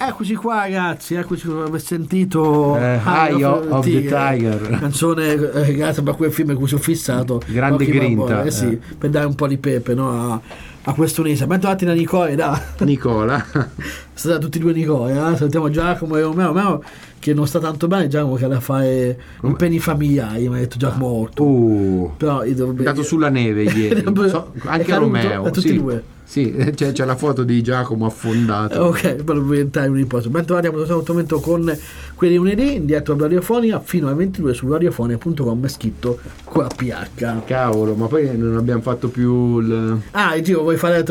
Eccoci qua ragazzi, eccoci qua, aver sentito Eye of the Tiger, canzone legata a quel film in cui sono fissato, grande grinta, sì, per dare un po' di pepe, no, a questo unisa. Bentrovati da Nicola. State tutti e due Nicola, salutiamo Giacomo e Romeo che non sta tanto bene. Giacomo che ha da fare impegni familiari, mi ha detto Giacomo morto, però è andato sulla neve ieri. Anche Romeo, tutti e due. Sì, c'è la foto di Giacomo affondato. Ok, per diventare un imposto. Bentrovati a questo momento con quelli lunedì in diretta radiofonica fino alle 22 su radiofonia.com, scritto con la PH. Cavolo, ma poi non abbiamo fatto più il... il giro vuoi fare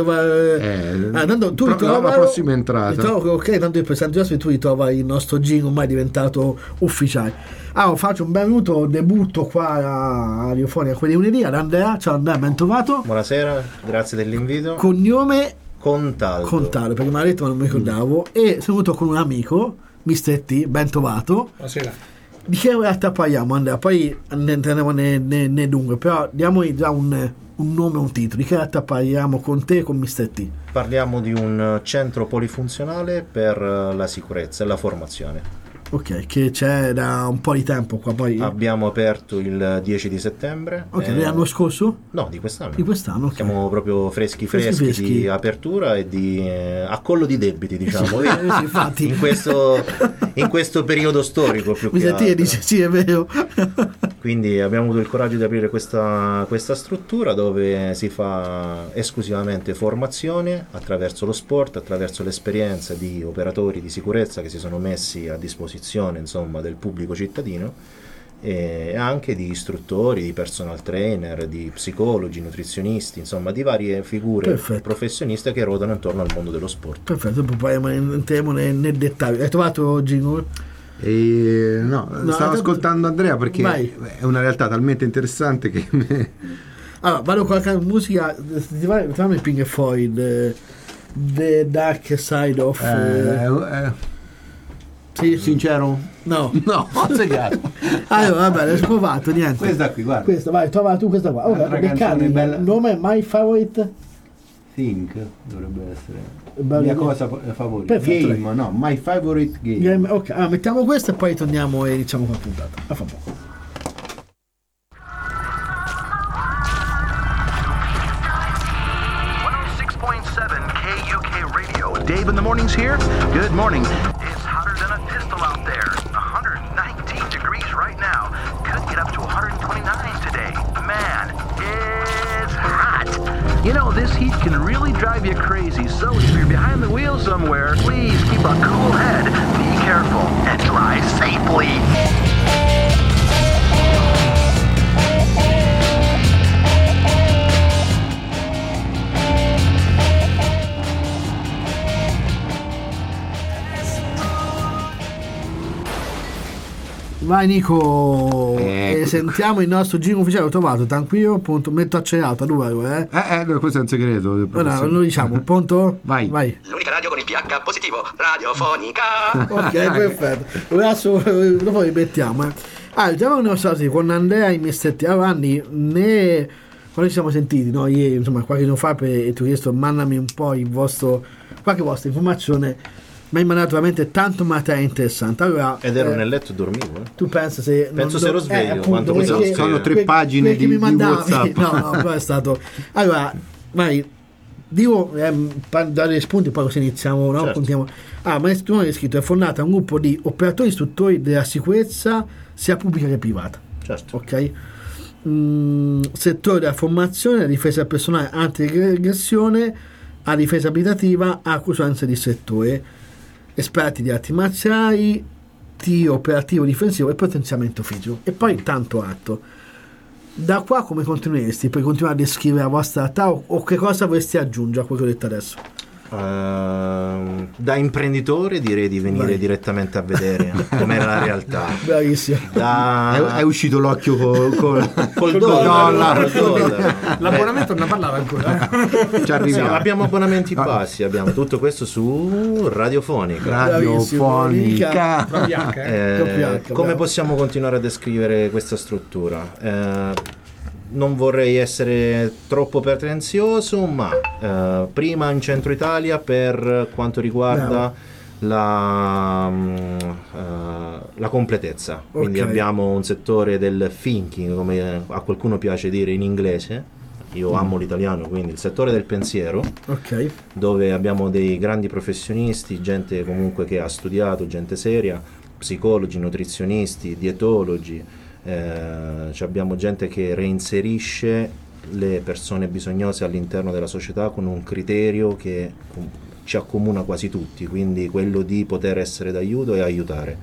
tanto tu la prossima entrata. Ok, tanto io presento già se tu ritrova il nostro giro ormai diventato ufficiale. Faccio un benvenuto, debutto qua a radiofonia quelli lunedì ad Andrea. Ciao Andrea, ben trovato. Buonasera, grazie dell'invito. Cognome Contaldo, perché mi ha detto ma non mi ricordavo. E sono venuto con un amico, Mr. T, ben trovato. Buonasera. Di che realtà parliamo Andrea? Poi ne entriamo ne dunque, però diamogli già un nome, un titolo. Di che realtà parliamo con te e con Mr. T? Parliamo di un centro polifunzionale per la sicurezza e la formazione. Ok, che c'è da un po' di tempo qua. Poi abbiamo aperto il 10 di settembre. Ok, l'anno scorso? No, di quest'anno. Okay. Siamo proprio freschi di apertura e di accollo di debiti, diciamo. Sì, infatti. in questo periodo storico più che altro. Dice sì, è vero. Quindi abbiamo avuto il coraggio di aprire questa struttura dove si fa esclusivamente formazione attraverso lo sport, attraverso l'esperienza di operatori di sicurezza che si sono messi a disposizione, insomma, del pubblico cittadino, e anche di istruttori, di personal trainer, di psicologi, nutrizionisti, insomma di varie figure professioniste che ruotano intorno al mondo dello sport. Perfetto, poi entriamo nel dettaglio. Hai trovato Gino? No, stavo ascoltando Andrea perché è una realtà talmente interessante che allora vado con la musica. Fammi Pink Floyd, The Dark Side of sì, sincero? No, ho segnato. Allora vabbè, l'hai provato, niente. Questa qui, guarda. Questa, vai, trova tu questa qua. Il nome è My Favorite Think, dovrebbe essere la mia cosa favorita. Perfetto, game, no, My Favorite Game. Ok, mettiamo questa e poi torniamo e iniziamo con la puntata. A fra poco. Dave in the mornings here. Good morning. It's hotter than a pistol out there. 119 degrees right now. Could get up to 129 today. Man, it's hot. You know, this heat can really drive you crazy. So if you're behind the wheel somewhere, please keep a cool head. Be careful and drive safely. Vai Nico, e sentiamo il nostro giro ufficiale. L'ho trovato, tranquillo, punto, metto accelerato, due. Questo è un segreto. No, lo diciamo, pronto? Vai. L'unica radio con il pH positivo, radiofonica. Ok, perfetto. Adesso dopo rimettiamo. Già ne ho stati con Andrea in Mr. Avanni, quando ci siamo sentiti, no? Ieri, insomma, qualche giorno fa, e ti ho chiesto, mandami un po' qualche vostra informazione. Mi hai mandato veramente tanto materiale interessante. Allora, ed ero nel letto e dormivo. Tu pensa se ero sveglio. Appunto, sono 3 pagine di WhatsApp. No, poi è stato. Allora, vai. Dico dare spunti, poi così iniziamo. No? Certo. Continuiamo. Ma tu hai scritto: è fondata un gruppo di operatori istruttori della sicurezza sia pubblica che privata. Certo. Ok. Settore della formazione, la difesa personale, anti-aggressione, a difesa abitativa, a consulenza di settore. Esperti di arti marziali, tiro operativo difensivo e potenziamento fisico, e poi tanto altro. Da qua come continueresti? Puoi continuare a descrivere la vostra realtà o che cosa vorresti aggiungere a quello che ho detto adesso? Da imprenditore direi di venire direttamente a vedere com'era la realtà. Bravissimo. È uscito l'occhio col dollaro. L'abbonamento non parlava ancora. Ci arriviamo. Sì, abbiamo abbonamenti bassi, abbiamo tutto questo su radiofonica. Come possiamo continuare a descrivere questa struttura? Non vorrei essere troppo pretenzioso, ma prima in centro Italia per quanto riguarda la completezza. Quindi abbiamo un settore del thinking, come a qualcuno piace dire in inglese, io amo l'italiano, quindi il settore del pensiero, dove abbiamo dei grandi professionisti, gente comunque che ha studiato, gente seria, psicologi, nutrizionisti, dietologi, abbiamo gente che reinserisce le persone bisognose all'interno della società con un criterio che ci accomuna quasi tutti, quindi quello di poter essere d'aiuto e aiutare.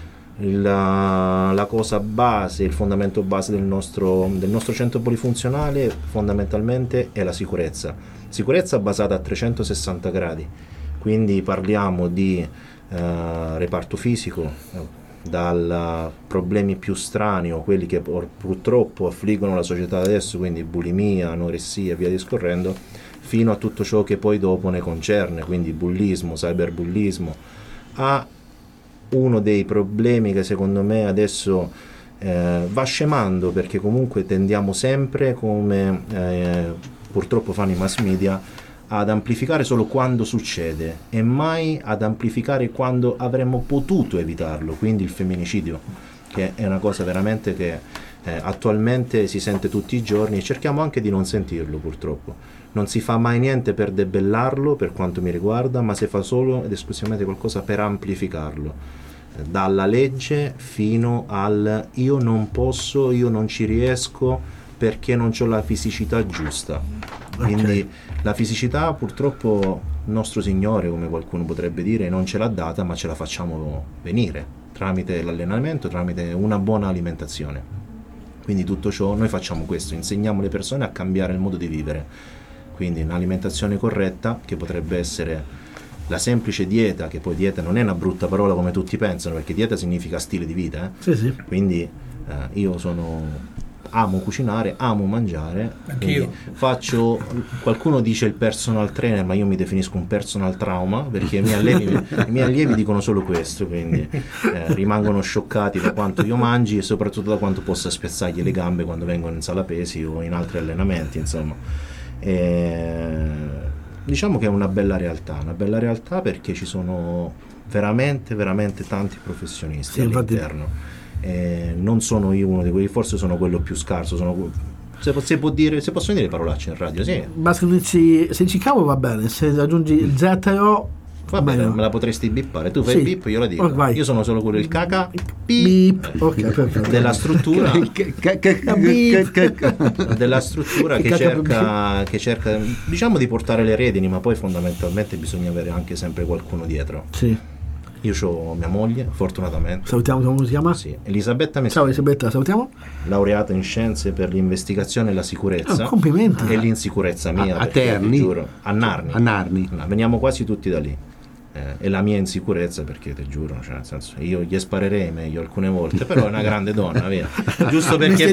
La cosa base, il fondamento base del nostro centro polifunzionale fondamentalmente è la sicurezza basata a 360 gradi, quindi parliamo di reparto fisico, dal problemi più strani o quelli che purtroppo affliggono la società adesso, quindi bulimia, anoressia e via discorrendo, fino a tutto ciò che poi dopo ne concerne, quindi bullismo, cyberbullismo. A uno dei problemi che secondo me adesso va scemando, perché comunque tendiamo sempre, come purtroppo fanno i mass media, ad amplificare solo quando succede e mai ad amplificare quando avremmo potuto evitarlo, quindi il femminicidio, che è una cosa veramente che attualmente si sente tutti i giorni, e cerchiamo anche di non sentirlo. Purtroppo non si fa mai niente per debellarlo, per quanto mi riguarda, ma si fa solo ed esclusivamente qualcosa per amplificarlo, dalla legge fino al io non posso, io non ci riesco perché non ho la fisicità giusta. Quindi la fisicità purtroppo nostro Signore, come qualcuno potrebbe dire, non ce l'ha data, ma ce la facciamo venire tramite l'allenamento, tramite una buona alimentazione. Quindi tutto ciò noi facciamo questo, insegniamo le persone a cambiare il modo di vivere, quindi un'alimentazione corretta, che potrebbe essere la semplice dieta, che poi dieta non è una brutta parola come tutti pensano, perché dieta significa stile di vita, quindi io amo cucinare, amo mangiare, faccio, qualcuno dice il personal trainer, ma io mi definisco un personal trauma, perché i miei allievi dicono solo questo, quindi rimangono scioccati da quanto io mangi e soprattutto da quanto possa spezzargli le gambe quando vengono in sala pesi o in altri allenamenti, insomma. Diciamo che è una bella realtà perché ci sono veramente tanti professionisti all'interno. Non sono io uno di quelli, forse sono quello più scarso, se possono dire parolacce in radio, sì. Ma se dici cavo va bene, se aggiungi il ZO va bene, me la potresti bippare, tu fai il bip, io la dico, io sono solo quello, il caca beep, della struttura della struttura che cerca diciamo di portare le redini, ma poi fondamentalmente bisogna avere anche sempre qualcuno dietro. Io ho mia moglie, fortunatamente. Salutiamo, come si chiama? Elisabetta Messina. Ciao Elisabetta, salutiamo. Laureata in scienze per l'investigazione e la sicurezza. Complimenti. E l'insicurezza mia. A Terni? Giuro, a Narni. No, veniamo quasi tutti da lì. E la mia insicurezza, perché ti giuro, cioè, nel senso, io gli sparerei meglio alcune volte, però è una grande donna, via. Giusto perché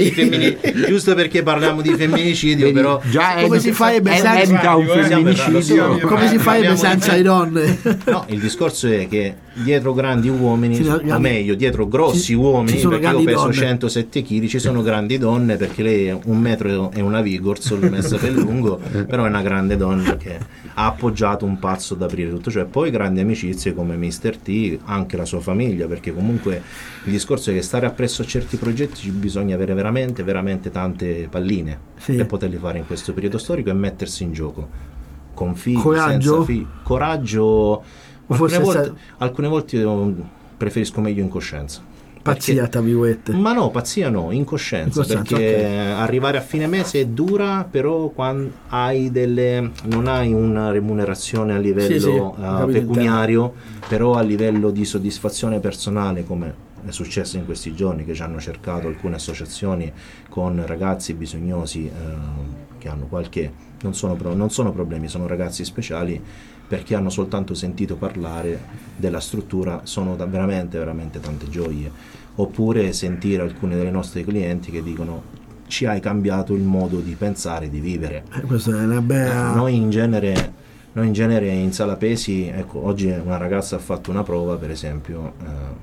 parliamo di femminicidio. Vedi, però come si farebbe senza un femminicidio? Come si farebbe senza le donne? No, il discorso è che dietro grandi uomini, o meglio dietro grossi uomini, perché io peso donne. 107 kg, ci sono grandi donne, perché lei è 1 metro e una Vigorsol messa per lungo, però è una grande donna che ha appoggiato un pazzo ad aprire tutto ciò. Poi grandi amicizie come Mr. T, anche la sua famiglia, perché comunque il discorso è che stare appresso a certi progetti ci bisogna avere veramente tante palline per poterli fare in questo periodo storico e mettersi in gioco con figli, senza figli, coraggio. Alcune volte io preferisco meglio incoscienza. Pazzia, tra virgolette. Ma no, pazzia no, incoscienza, perché arrivare a fine mese è dura, però quando non hai una remunerazione a livello pecuniario, però a livello di soddisfazione personale, come è successo in questi giorni, che ci hanno cercato alcune associazioni con ragazzi bisognosi che hanno non sono problemi, sono ragazzi speciali, perché hanno soltanto sentito parlare della struttura, sono veramente tante gioie. Oppure sentire alcune delle nostre clienti che dicono: ci hai cambiato il modo di pensare, di vivere. Questa è una bella... Noi in genere in sala pesi, ecco, oggi una ragazza ha fatto una prova, per esempio,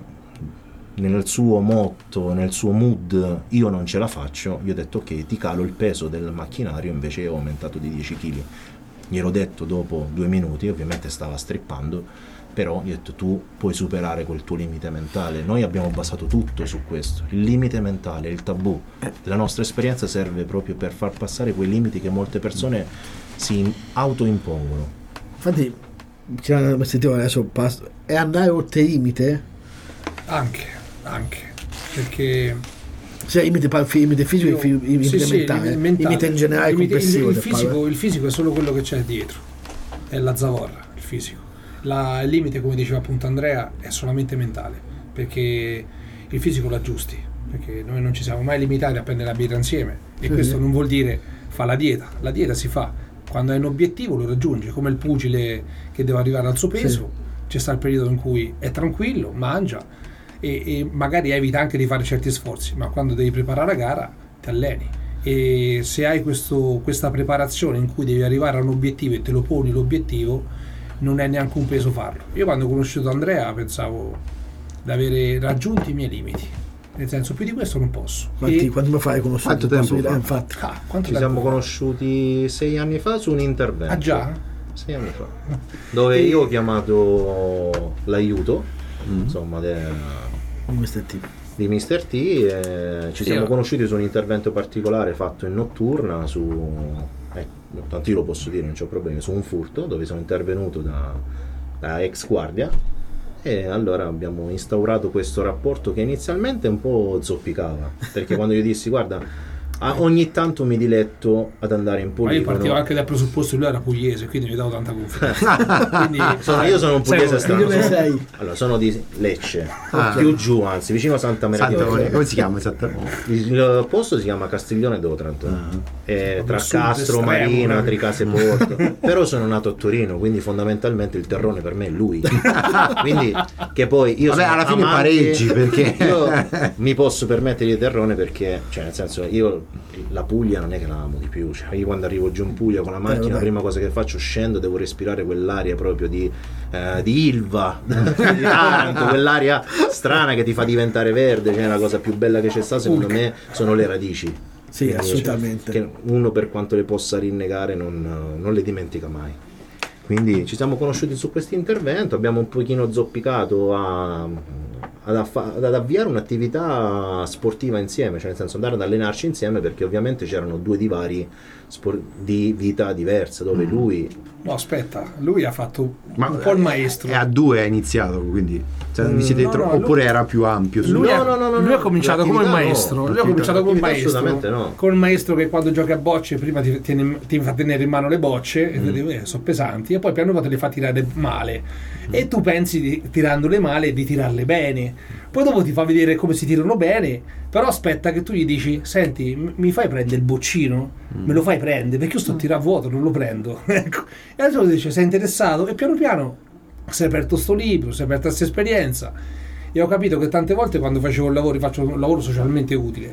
nel suo motto, nel suo mood, io non ce la faccio, io ho detto ok, ti calo il peso del macchinario, invece ho aumentato di 10 kg. gliel'ho detto dopo 2 minuti, ovviamente stava strippando, però gli ho detto tu puoi superare quel tuo limite mentale. Noi abbiamo basato tutto su questo, il limite mentale, il tabù. La nostra esperienza serve proprio per far passare quei limiti che molte persone si autoimpongono. Infatti adesso è andare oltre il limite? Anche perché cioè limite fisico e limite mentale, limite in generale complessivo. Il fisico è solo quello che c'è dietro, è la zavorra, il fisico. Il limite, come diceva appunto Andrea, è solamente mentale, perché il fisico lo aggiusti, perché noi non ci siamo mai limitati a prendere la birra insieme, e questo non vuol dire fa la dieta si fa quando hai un obiettivo, lo raggiungi, come il pugile che deve arrivare al suo peso. C'è sta il periodo in cui è tranquillo, mangia e magari evita anche di fare certi sforzi, ma quando devi preparare la gara ti alleni, e se hai questa preparazione in cui devi arrivare a un obiettivo e te lo poni l'obiettivo, non è neanche un peso farlo. Io quando ho conosciuto Andrea pensavo di avere raggiunto i miei limiti, nel senso più di questo non posso. Quando mi fai conosciuto? Quanto tempo fa? Ci siamo conosciuti 6 anni fa su un intervento. Ah già? 6 anni fa, dove io ho chiamato l'aiuto insomma di Mr. T, e ci siamo conosciuti su un intervento particolare fatto in notturna tanto io lo posso dire, non c'ho problemi, su un furto dove sono intervenuto da ex guardia, e allora abbiamo instaurato questo rapporto che inizialmente un po' zoppicava, perché quando io dissi guarda ogni tanto mi diletto ad andare in poligono. Ma io partivo anche dal presupposto che lui era pugliese, quindi mi davo tanta confidenza. Io sono un pugliese strano. Dove sei? Allora, sono di Lecce, più giù, anzi, vicino a Santa Maria. Come si chiama esattamente? Il posto si chiama Castiglione d'Otranto, tra Castro, Marina, Tricase Porto. Però sono nato a Torino, quindi fondamentalmente il terrone per me è lui. Quindi che poi io alla fine pareggi, perché io mi posso permettere di terrone, perché cioè nel senso io la Puglia non è che la amo di più, cioè io quando arrivo giù in Puglia con la macchina la prima cosa che faccio, scendo, devo respirare quell'aria proprio di Ilva, di Taranto, quell'aria strana che ti fa diventare verde, cioè la cosa più bella che c'è stata secondo me sono le radici. Sì, quindi, assolutamente, che uno per quanto le possa rinnegare non le dimentica mai. Quindi ci siamo conosciuti su questo intervento, abbiamo un pochino zoppicato ad avviare un'attività sportiva insieme, cioè nel senso andare ad allenarci insieme, perché ovviamente c'erano 2 divari di vita diverse, dove lui... No, aspetta, lui ha fatto un po' il maestro. E a 2 ha iniziato, quindi vi siete oppure era più ampio? Lui ha cominciato come il maestro. Lui ha cominciato come il maestro. Assolutamente no. Con il maestro che quando giochi a bocce prima ti fa tenere in mano le bocce e ti dice sono pesanti, e poi piano piano te le fa tirare male. E tu pensi tirandole male di tirarle bene. Poi dopo ti fa vedere come si tirano bene, però aspetta che tu gli dici senti, mi fai prendere il boccino? Me lo fai prendere, perché io sto a tirare a vuoto, non lo prendo. Ecco. E allora tu dice sei interessato, e piano piano si è aperto sto libro, si è aperta questa esperienza, e ho capito che tante volte quando facevo il lavoro, faccio un lavoro socialmente utile,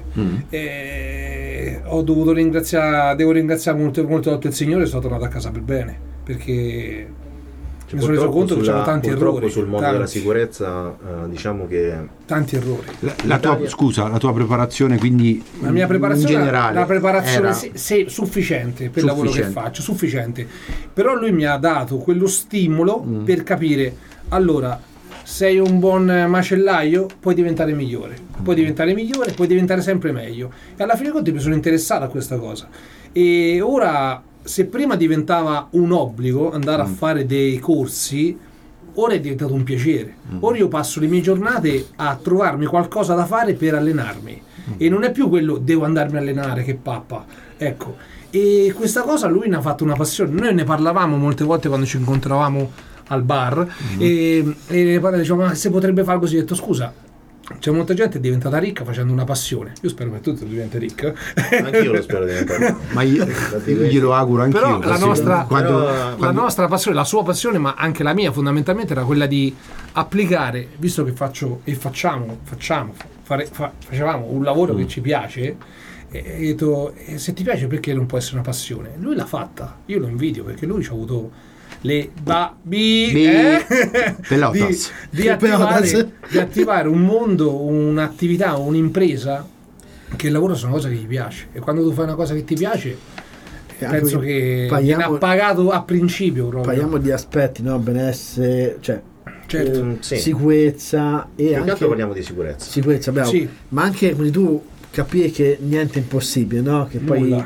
devo ringraziare molto il Signore, sono tornato a casa per bene, perché mi sono reso conto che c'erano tanti errori sul mondo della sicurezza, diciamo che tanti errori. La tua preparazione, quindi la mia preparazione in generale, la preparazione sufficiente per il lavoro che faccio, sufficiente, però lui mi ha dato quello stimolo per capire, allora sei un buon macellaio, puoi diventare migliore, puoi diventare sempre meglio, e alla fine mi sono interessato a questa cosa. E ora, se prima diventava un obbligo andare a fare dei corsi, ora è diventato un piacere. Ora io passo le mie giornate a trovarmi qualcosa da fare per allenarmi, e non è più quello devo andarmi a allenare che pappa, ecco. E questa cosa lui ne ha fatto una passione. Noi ne parlavamo molte volte quando ci incontravamo al bar, e ne dicevamo ma se potrebbe fare così. Ho detto scusa, c'è molta gente è diventata ricca facendo una passione. Io spero che tu diventi ricca. Anch'io lo spero diventare. Ma io glielo auguro anch'io. Però la nostra passione, la sua passione, ma anche la mia fondamentalmente era quella di applicare, visto che facevamo un lavoro che ci piace, e detto, se ti piace perché non può essere una passione? Lui l'ha fatta, io lo invidio, perché lui ci ha avuto le di attivare un mondo, un'attività, un'impresa, che il lavoro sono una cosa che gli piace, e quando tu fai una cosa che ti piace penso che viene appagato a principio proprio. Parliamo di aspetti, no? Benessere, cioè certo. Sicurezza e anche parliamo di sicurezza, bravo. Sì. Ma anche come tu capire che niente è impossibile, no? Che poi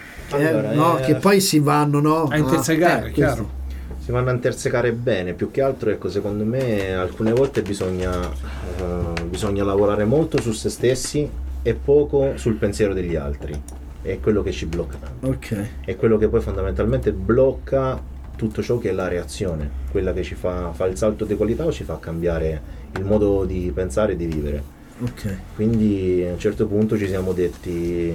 che poi si vanno a intersecare, chiaro. Si vanno a intersecare bene, più che altro, ecco, secondo me alcune volte bisogna lavorare molto su se stessi e poco sul pensiero degli altri. È quello che ci blocca tanto. Okay. È quello che poi fondamentalmente blocca tutto ciò che è la reazione, quella che ci fa il salto di qualità o ci fa cambiare il modo di pensare e di vivere. Okay. Quindi a un certo punto ci siamo detti: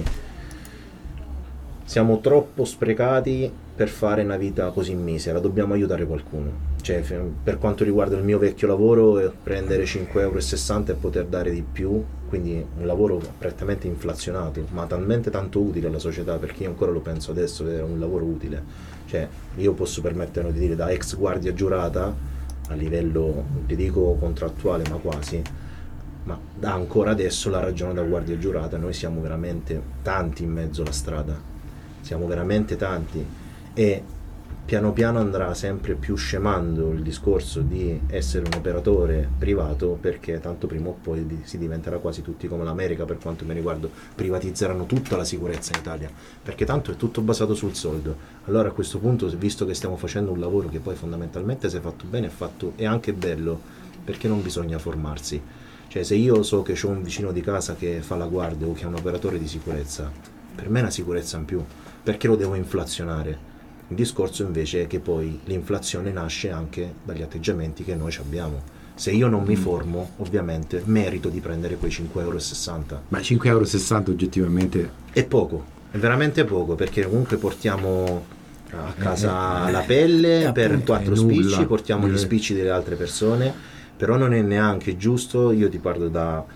siamo troppo sprecati per fare una vita così misera, dobbiamo aiutare qualcuno. Cioè, per quanto riguarda il mio vecchio lavoro, prendere 5,60 € e poter dare di più, quindi un lavoro prettamente inflazionato, ma talmente tanto utile alla società, perché io ancora lo penso adesso che era un lavoro utile. Cioè, io posso permettermi di dire, da ex guardia giurata, a livello, ti dico contrattuale, ma quasi, ma da ancora adesso la ragione da guardia giurata, noi siamo veramente tanti in mezzo alla strada, siamo veramente tanti, e piano piano andrà sempre più scemando il discorso di essere un operatore privato, perché tanto prima o poi si diventerà quasi tutti come l'America, per quanto mi riguarda, privatizzeranno tutta la sicurezza in Italia, perché tanto è tutto basato sul soldo. Allora a questo punto, visto che stiamo facendo un lavoro che poi fondamentalmente, se fatto bene, è anche bello, perché non bisogna formarsi. Cioè, se io so che ho un vicino di casa che fa la guardia o che è un operatore di sicurezza, per me è una sicurezza in più, perché lo devo inflazionare. Il discorso invece è che poi l'inflazione nasce anche dagli atteggiamenti che noi abbiamo. Se io non mi formo, ovviamente merito di prendere quei 5,60 €. Ma 5,60 € oggettivamente è poco, è veramente poco, perché comunque portiamo a casa la pelle per 4 spicci, portiamo gli spicci delle altre persone, però non è neanche giusto. Io ti parlo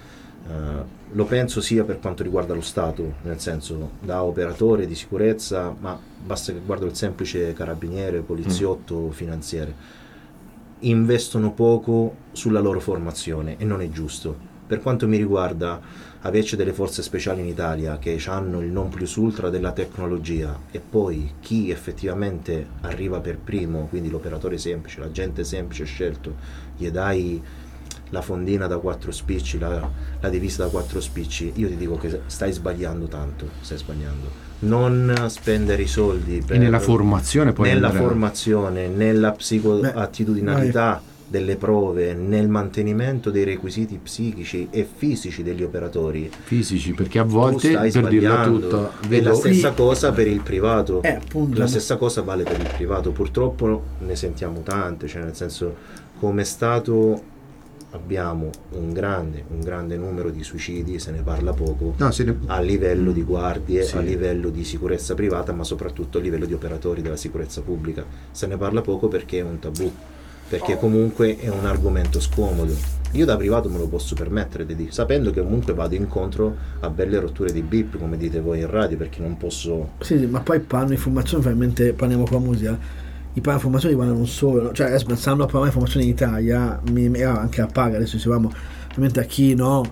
lo penso sia per quanto riguarda lo Stato, nel senso, da operatore di sicurezza, ma basta che guardo il semplice carabiniere, poliziotto, finanziere, investono poco sulla loro formazione e non è giusto. Per quanto mi riguarda, averci delle forze speciali in Italia che hanno il non plus ultra della tecnologia, e poi chi effettivamente arriva per primo, quindi l'operatore semplice, l'agente semplice scelto, gli dai la fondina da 4 spicci, la divisa da 4 spicci, io ti dico che stai sbagliando tanto, stai sbagliando. Non spendere i soldi e nella formazione, poi nella formazione, nella psicoattitudinalità delle prove, nel mantenimento dei requisiti psichici e fisici degli operatori. Fisici, perché a volte, per dirla tutta, è la stessa cosa per il privato. Appunto. La stessa cosa vale per il privato. Purtroppo ne sentiamo tante, cioè nel senso, come Stato abbiamo un grande numero di suicidi, se ne parla poco, a livello di guardie, a livello di sicurezza privata, ma soprattutto a livello di operatori della sicurezza pubblica. Se ne parla poco perché è un tabù, perché comunque è un argomento scomodo. Io da privato me lo posso permettere, sapendo che comunque vado incontro a belle rotture di bip, come dite voi in radio, perché non posso... Sì, ma poi parlo informazioni, veramente parliamo con la musica. I plan informazioni vanno non solo, no? Cioè pensando a plan informazioni in Italia, anche a paga, adesso dicevamo ovviamente a chi, no?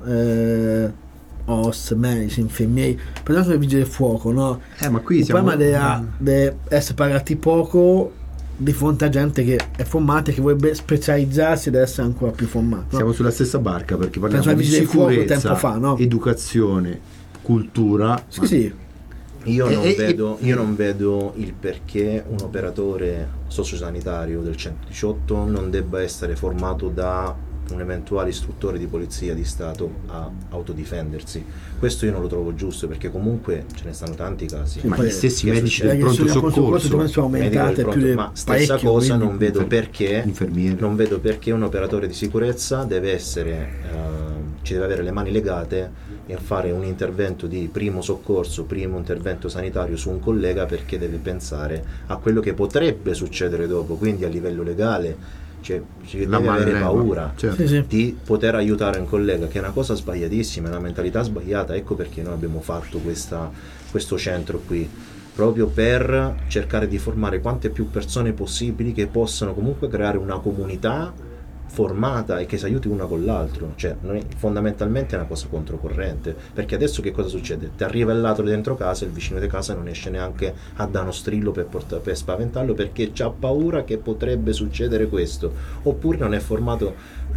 OS, medici, infermieri, pensando ai vigili del fuoco, no? Ma qui il problema deve essere pagati poco di fronte a gente che è formata e che vorrebbe specializzarsi ed essere ancora più formata, no? Siamo sulla stessa barca, perché parliamo di sicurezza, tempo fa, no? Educazione, cultura. Sì. Io non vedo il perché un operatore sociosanitario del 118 non debba essere formato da un eventuale istruttore di polizia di Stato a autodifendersi. Questo io non lo trovo giusto, perché comunque ce ne stanno tanti casi. Ma gli stessi medici del pronto soccorso, ma stessa cosa, non vedo perché un operatore di sicurezza deve essere ci deve avere le mani legate e fare un intervento di primo soccorso, primo intervento sanitario su un collega, perché deve pensare a quello che potrebbe succedere dopo. Quindi a livello legale ci deve avere paura di poter aiutare un collega, che è una cosa sbagliatissima, è una mentalità sbagliata. Ecco perché noi abbiamo fatto questo centro qui, proprio per cercare di formare quante più persone possibili che possano comunque creare una comunità formata e che si aiuti una con l'altro, cioè fondamentalmente è una cosa controcorrente, perché adesso che cosa succede? Ti arriva il ladro dentro casa, il vicino di casa non esce neanche a dare uno strillo per spaventarlo, perché c'ha paura che potrebbe succedere questo, oppure non è formato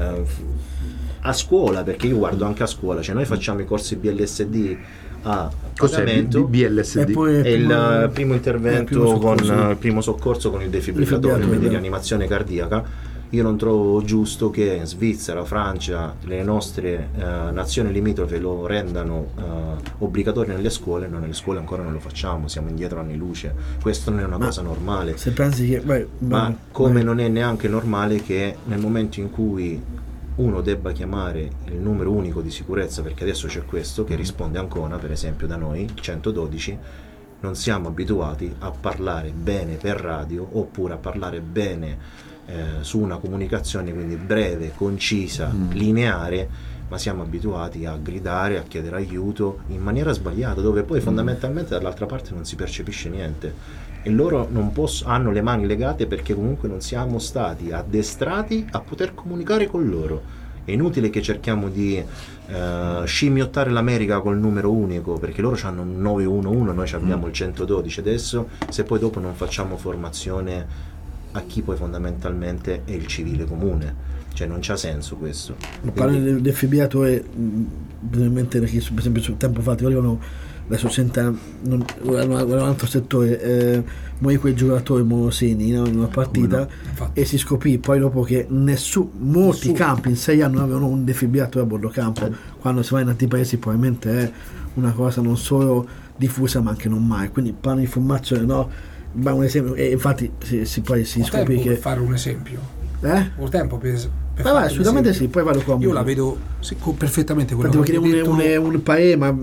a scuola, perché io guardo anche a scuola, cioè noi facciamo i corsi BLSD a pagamento. BLSD è il primo intervento con il primo soccorso con il defibrillatore, quindi rianimazione cardiaca. Io non trovo giusto che in Svizzera, Francia, le nostre nazioni limitrofe lo rendano obbligatorio nelle scuole. Noi nelle scuole ancora non lo facciamo, siamo indietro anni luce. Questo non è una cosa normale. Se pensi che non è neanche normale che nel momento in cui uno debba chiamare il numero unico di sicurezza, perché adesso c'è questo che risponde Ancona, per esempio da noi, il 112, non siamo abituati a parlare bene per radio oppure a parlare bene su una comunicazione quindi breve, concisa, lineare, ma siamo abituati a gridare, a chiedere aiuto in maniera sbagliata, dove poi fondamentalmente dall'altra parte non si percepisce niente, e loro hanno le mani legate perché comunque non siamo stati addestrati a poter comunicare con loro. È inutile che cerchiamo di scimmiottare l'America col numero unico, perché loro hanno un 911, noi abbiamo il 112 adesso, se poi dopo non facciamo formazione a chi poi fondamentalmente è il civile comune, cioè non c'ha senso questo. Parli del defibrillatore, ovviamente, perché per esempio tempo fa arrivano adesso un altro settore, morì quei giocatori monoseni, no? In una partita, e si scoprì poi dopo che molti campi in 6 anni non avevano un defibrillatore a bordo campo. Quando si va in altri paesi probabilmente è una cosa non solo diffusa ma anche non mai, quindi parlo di informazione, no? Ma un esempio, e infatti poi si scopre che fare un esempio ho tempo per assolutamente sì, poi vado qua. Io la vedo perfettamente quello che un paese, ma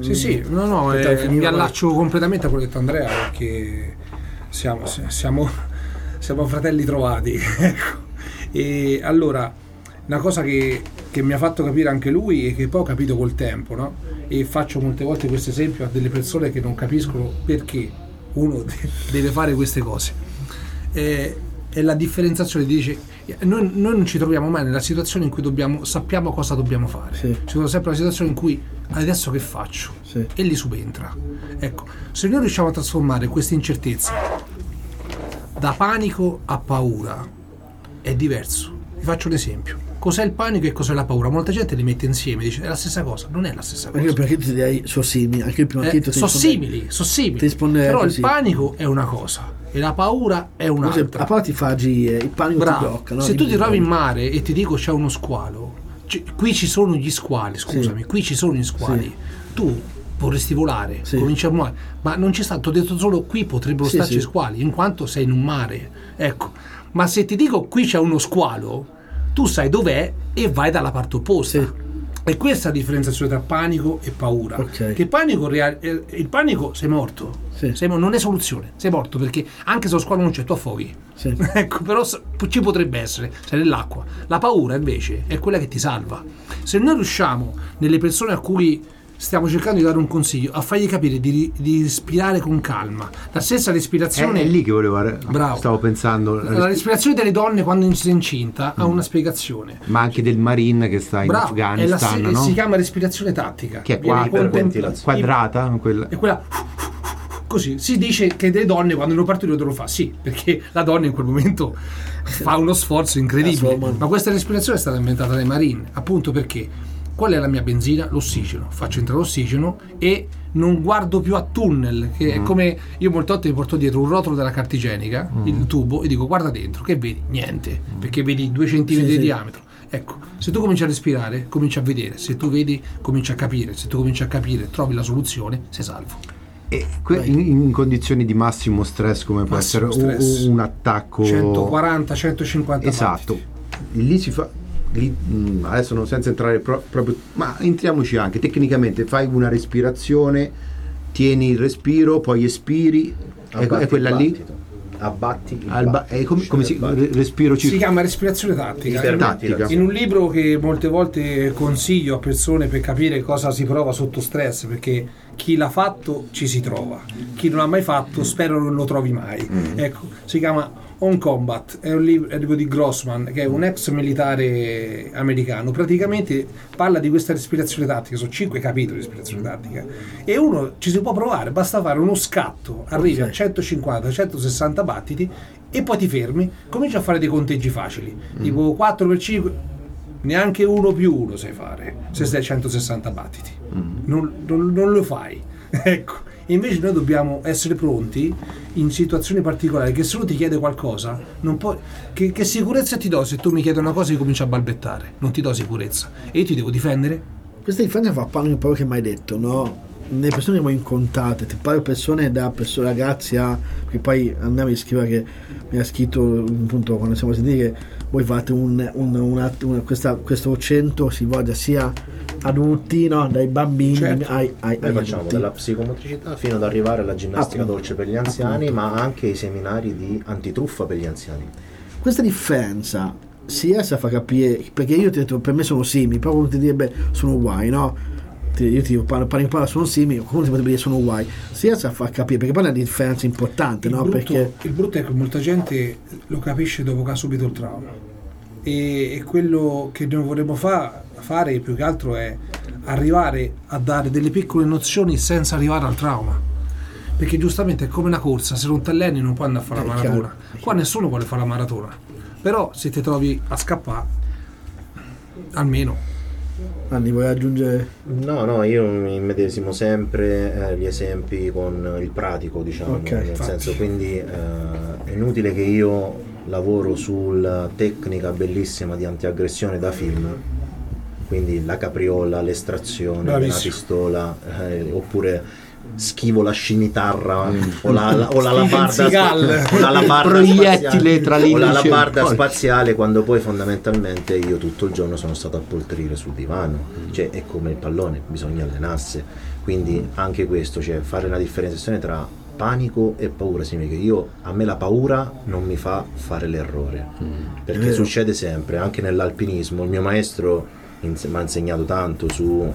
mi allaccio completamente a quello che ha detto Andrea, perché siamo fratelli trovati. Ecco. E allora una cosa che mi ha fatto capire anche lui e che poi ho capito col tempo, no? E faccio molte volte questo esempio a delle persone che non capiscono perché uno deve fare queste cose, è la differenziazione. Dice, noi non ci troviamo mai nella situazione in cui sappiamo cosa dobbiamo fare, ci troviamo sempre nella situazione in cui adesso che faccio, e lì subentra. Ecco, se noi riusciamo a trasformare questa incertezza da panico a paura, è diverso. Vi faccio un esempio: cos'è il panico e cos'è la paura? Molta gente li mette insieme, dice è la stessa cosa. Non è la stessa cosa, perché tu direi sono simili, anche il primo sono simili, però il panico è una cosa e la paura è un'altra. La paura ti fa agire, il panico ti blocca, no? Se tu ti trovi in mare e ti dico c'è uno squalo, qui ci sono gli squali, qui ci sono gli squali, tu vorresti volare, cominci a muovere, ma non c'è stato detto solo qui potrebbero starci squali, in quanto sei in un mare, ecco. Ma se ti dico qui c'è uno squalo, tu sai dov'è e vai dalla parte opposta. E questa è la differenziazione tra panico e paura. Che il panico sei morto, non è soluzione, sei morto, perché anche se lo squalo non c'è tu affoghi. Ecco, però ci potrebbe essere, sei nell'acqua. La paura invece è quella che ti salva. Se noi riusciamo, nelle persone a cui stiamo cercando di dare un consiglio, a fargli capire di respirare con calma, la stessa respirazione è lì che volevo stavo pensando, la respirazione delle donne quando si è incinta ha una spiegazione, ma anche del Marine che sta in Afghanistan, no? Si chiama respirazione tattica, che è quadrata, è quella così. Si dice che delle donne quando hanno partorito lo fa, perché la donna in quel momento fa uno sforzo incredibile, ma questa respirazione è stata inventata dai Marine, appunto perché qual è la mia benzina? L'ossigeno. Faccio entrare l'ossigeno e non guardo più a tunnel, che è come io molte volte mi porto dietro un rotolo della carta igienica, il tubo, e dico guarda dentro, che vedi? Niente, perché vedi 2 centimetri di diametro. Ecco, se tu cominci a respirare, cominci a vedere, se tu vedi, cominci a capire, se tu cominci a capire, trovi la soluzione, sei salvo. E in condizioni di massimo stress, come può essere un attacco 140-150 esatto, lì si fa. Adesso non senza entrare proprio, ma entriamoci anche tecnicamente. Fai una respirazione, tieni il respiro, poi espiri, è quella lì, abbatti come si respiro si chiama respirazione tattica. In un libro che molte volte consiglio a persone per capire cosa si prova sotto stress, perché chi l'ha fatto ci si trova, chi non l'ha mai fatto spero non lo trovi mai. Ecco, si chiama On Combat è un libro di Grossman, che è un ex militare americano. Praticamente parla di questa respirazione tattica, sono 5 capitoli di respirazione tattica, e uno ci si può provare, basta fare uno scatto, arrivi a 150-160 battiti e poi ti fermi, cominci a fare dei conteggi facili, tipo 4x5, neanche 1+1 sai fare se stai a 160 battiti, non lo fai. Ecco, invece noi dobbiamo essere pronti in situazioni particolari, che se uno ti chiede qualcosa non puoi, che sicurezza ti do se tu mi chiedi una cosa e cominci a balbettare? Non ti do sicurezza e io ti devo difendere. Questa difesa fa parte di quello che mi hai detto, no? Le persone che abbiamo incontrate, ti parlo persone ragazzi che poi andiamo a scrivere, che mi ha scritto appunto quando siamo sentiti che voi fate questo centro si voglia sia adulti, no? Dai bambini, certo. ai Noi facciamo adulti. dalla psicomotricità fino ad arrivare alla ginnastica dolce per gli anziani, ma anche i seminari di antitruffa per gli anziani. Questa differenza si riesce a far capire, perché io ti ho detto per me sono simili, però uno ti direbbe sono uguali, no? Io ti parlo sono simili, come si potrebbe dire sono uguali, si riesce a far capire, perché poi è una differenza importante, no? Perché il brutto è che molta gente lo capisce dopo che ha subito il trauma, e quello che noi vorremmo fare più che altro è arrivare a dare delle piccole nozioni senza arrivare al trauma, perché giustamente è come una corsa, se non ti alleni non puoi andare a fare la maratona. Qua nessuno vuole fare la maratona, però se ti trovi a scappare, almeno. Anni, vuoi aggiungere? No, io mi medesimo sempre gli esempi con il pratico, diciamo, nel senso, quindi è inutile che io lavoro sulla tecnica bellissima di antiaggressione da film, quindi la capriola, l'estrazione della pistola, oppure schivo la scimitarra o la alabarda proiettile tra le o la alabarda spaziale, quando poi fondamentalmente io tutto il giorno sono stato a poltrire sul divano, cioè è come il pallone, bisogna allenarsi, quindi anche questo, cioè fare una differenziazione tra panico e paura significa che a me la paura non mi fa fare l'errore, perché succede sempre, anche nell'alpinismo. Il mio maestro mi ha insegnato tanto su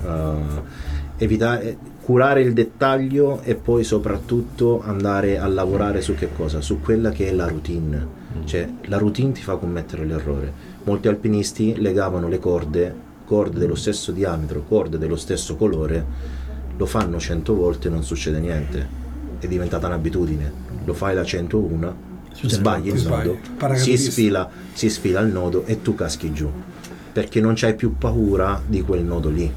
evitare, curare il dettaglio e poi soprattutto andare a lavorare su che cosa? Su quella che è la routine, cioè la routine ti fa commettere l'errore. Molti alpinisti legavano le corde dello stesso diametro, corde dello stesso colore, lo fanno 100 volte e non succede niente, è diventata un'abitudine, lo fai la 101, sbagli il nodo, si sfila il nodo e tu caschi giù, perché non c'hai più paura di quel nodo lì.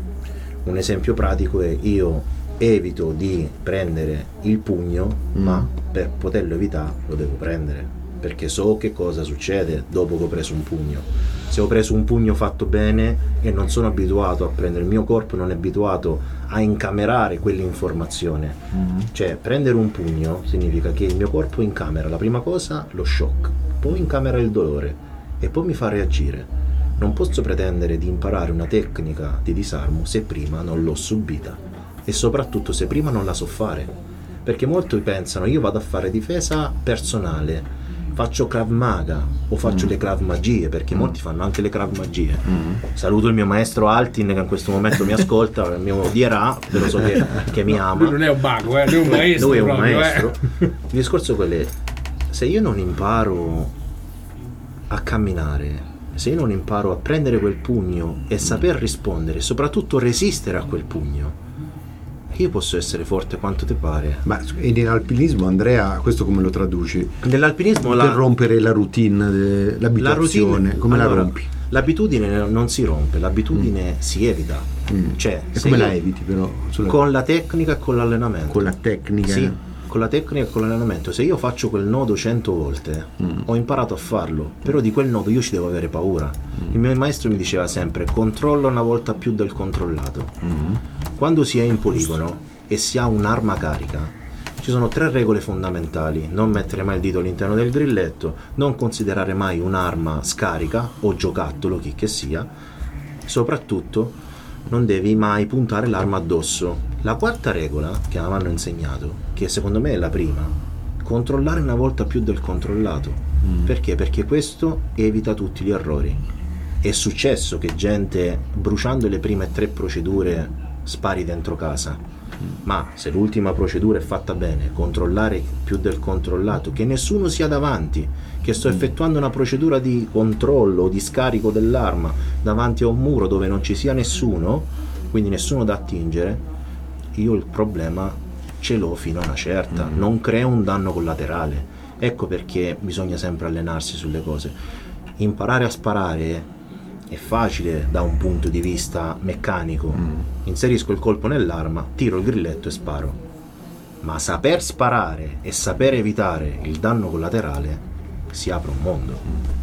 Un esempio pratico è: io evito di prendere il pugno, ma per poterlo evitare lo devo prendere, perché so che cosa succede dopo che ho preso un pugno. Se ho preso un pugno fatto bene e non sono abituato a prendere, il mio corpo non è abituato a incamerare quell'informazione, cioè prendere un pugno significa che il mio corpo incamera la prima cosa lo shock, poi incamera il dolore e poi mi fa reagire. Non posso pretendere di imparare una tecnica di disarmo se prima non l'ho subita, e soprattutto se prima non la so fare, perché molti pensano: io vado a fare difesa personale, faccio Krav Maga o faccio le Krav Magie, perché molti fanno anche le Krav Magie. Saluto il mio maestro Altin, che in questo momento mi ascolta, mi odierà, però so che mi ama. Lui non è un mago, lui è un maestro. Lui è un maestro. Il discorso quello è: se io non imparo a camminare, se io non imparo a prendere quel pugno e saper rispondere, soprattutto resistere a quel pugno, io posso essere forte quanto te pare. Ma e nell'alpinismo, Andrea, questo come lo traduci? Nell'alpinismo per rompere la routine, l'abitudine, come la rompi? L'abitudine non si rompe, l'abitudine si evita. Cioè, e come la eviti però? Con la tecnica e con l'allenamento. Con la tecnica? Sì, con la tecnica e con l'allenamento. Se io faccio quel nodo 100 volte, ho imparato a farlo, però di quel nodo io ci devo avere paura. Il mio maestro mi diceva sempre: controlla una volta più del controllato. Quando si è in poligono e si ha un'arma carica, ci sono 3 regole fondamentali: non mettere mai il dito all'interno del grilletto, non considerare mai un'arma scarica o giocattolo, chi che sia, soprattutto non devi mai puntare l'arma addosso. La quarta regola che mi hanno insegnato, che secondo me è la prima: controllare una volta più del controllato. Perché? Perché questo evita tutti gli errori. È successo che gente, bruciando le prime 3 procedure, spari dentro casa. Ma se l'ultima procedura è fatta bene, controllare più del controllato, che nessuno sia davanti, che sto effettuando una procedura di controllo o di scarico dell'arma davanti a un muro dove non ci sia nessuno, quindi nessuno da attingere, io il problema ce l'ho fino a una certa, non creo un danno collaterale. Ecco perché bisogna sempre allenarsi sulle cose. Imparare a sparare è facile da un punto di vista meccanico, inserisco il colpo nell'arma, tiro il grilletto e sparo, ma saper sparare e saper evitare il danno collaterale si apre un mondo.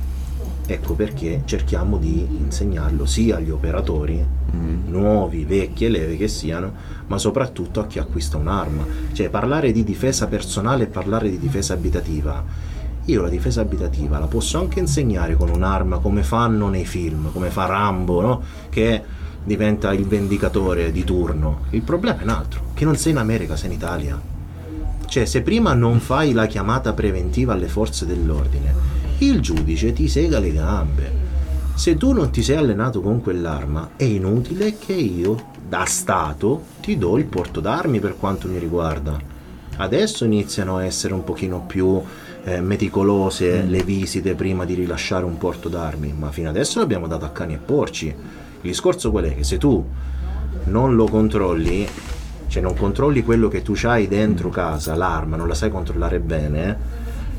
Ecco perché cerchiamo di insegnarlo sia agli operatori nuovi, vecchi e leve che siano, ma soprattutto a chi acquista un'arma. Cioè, parlare di difesa personale e parlare di difesa abitativa, io la difesa abitativa la posso anche insegnare con un'arma come fanno nei film, come fa Rambo, no? Che diventa il vendicatore di turno. Il problema è un altro, che non sei in America, sei in Italia. Cioè, se prima non fai la chiamata preventiva alle forze dell'ordine, il giudice ti sega le gambe. Se tu non ti sei allenato con quell'arma, è inutile che io, da Stato, ti do il porto d'armi per quanto mi riguarda. Adesso iniziano a essere un pochino più meticolose le visite prima di rilasciare un porto d'armi, ma fino adesso l'abbiamo dato a cani e porci. Il discorso qual è? Che se tu non lo controlli, cioè non controlli quello che tu c'hai dentro casa, l'arma, non la sai controllare bene,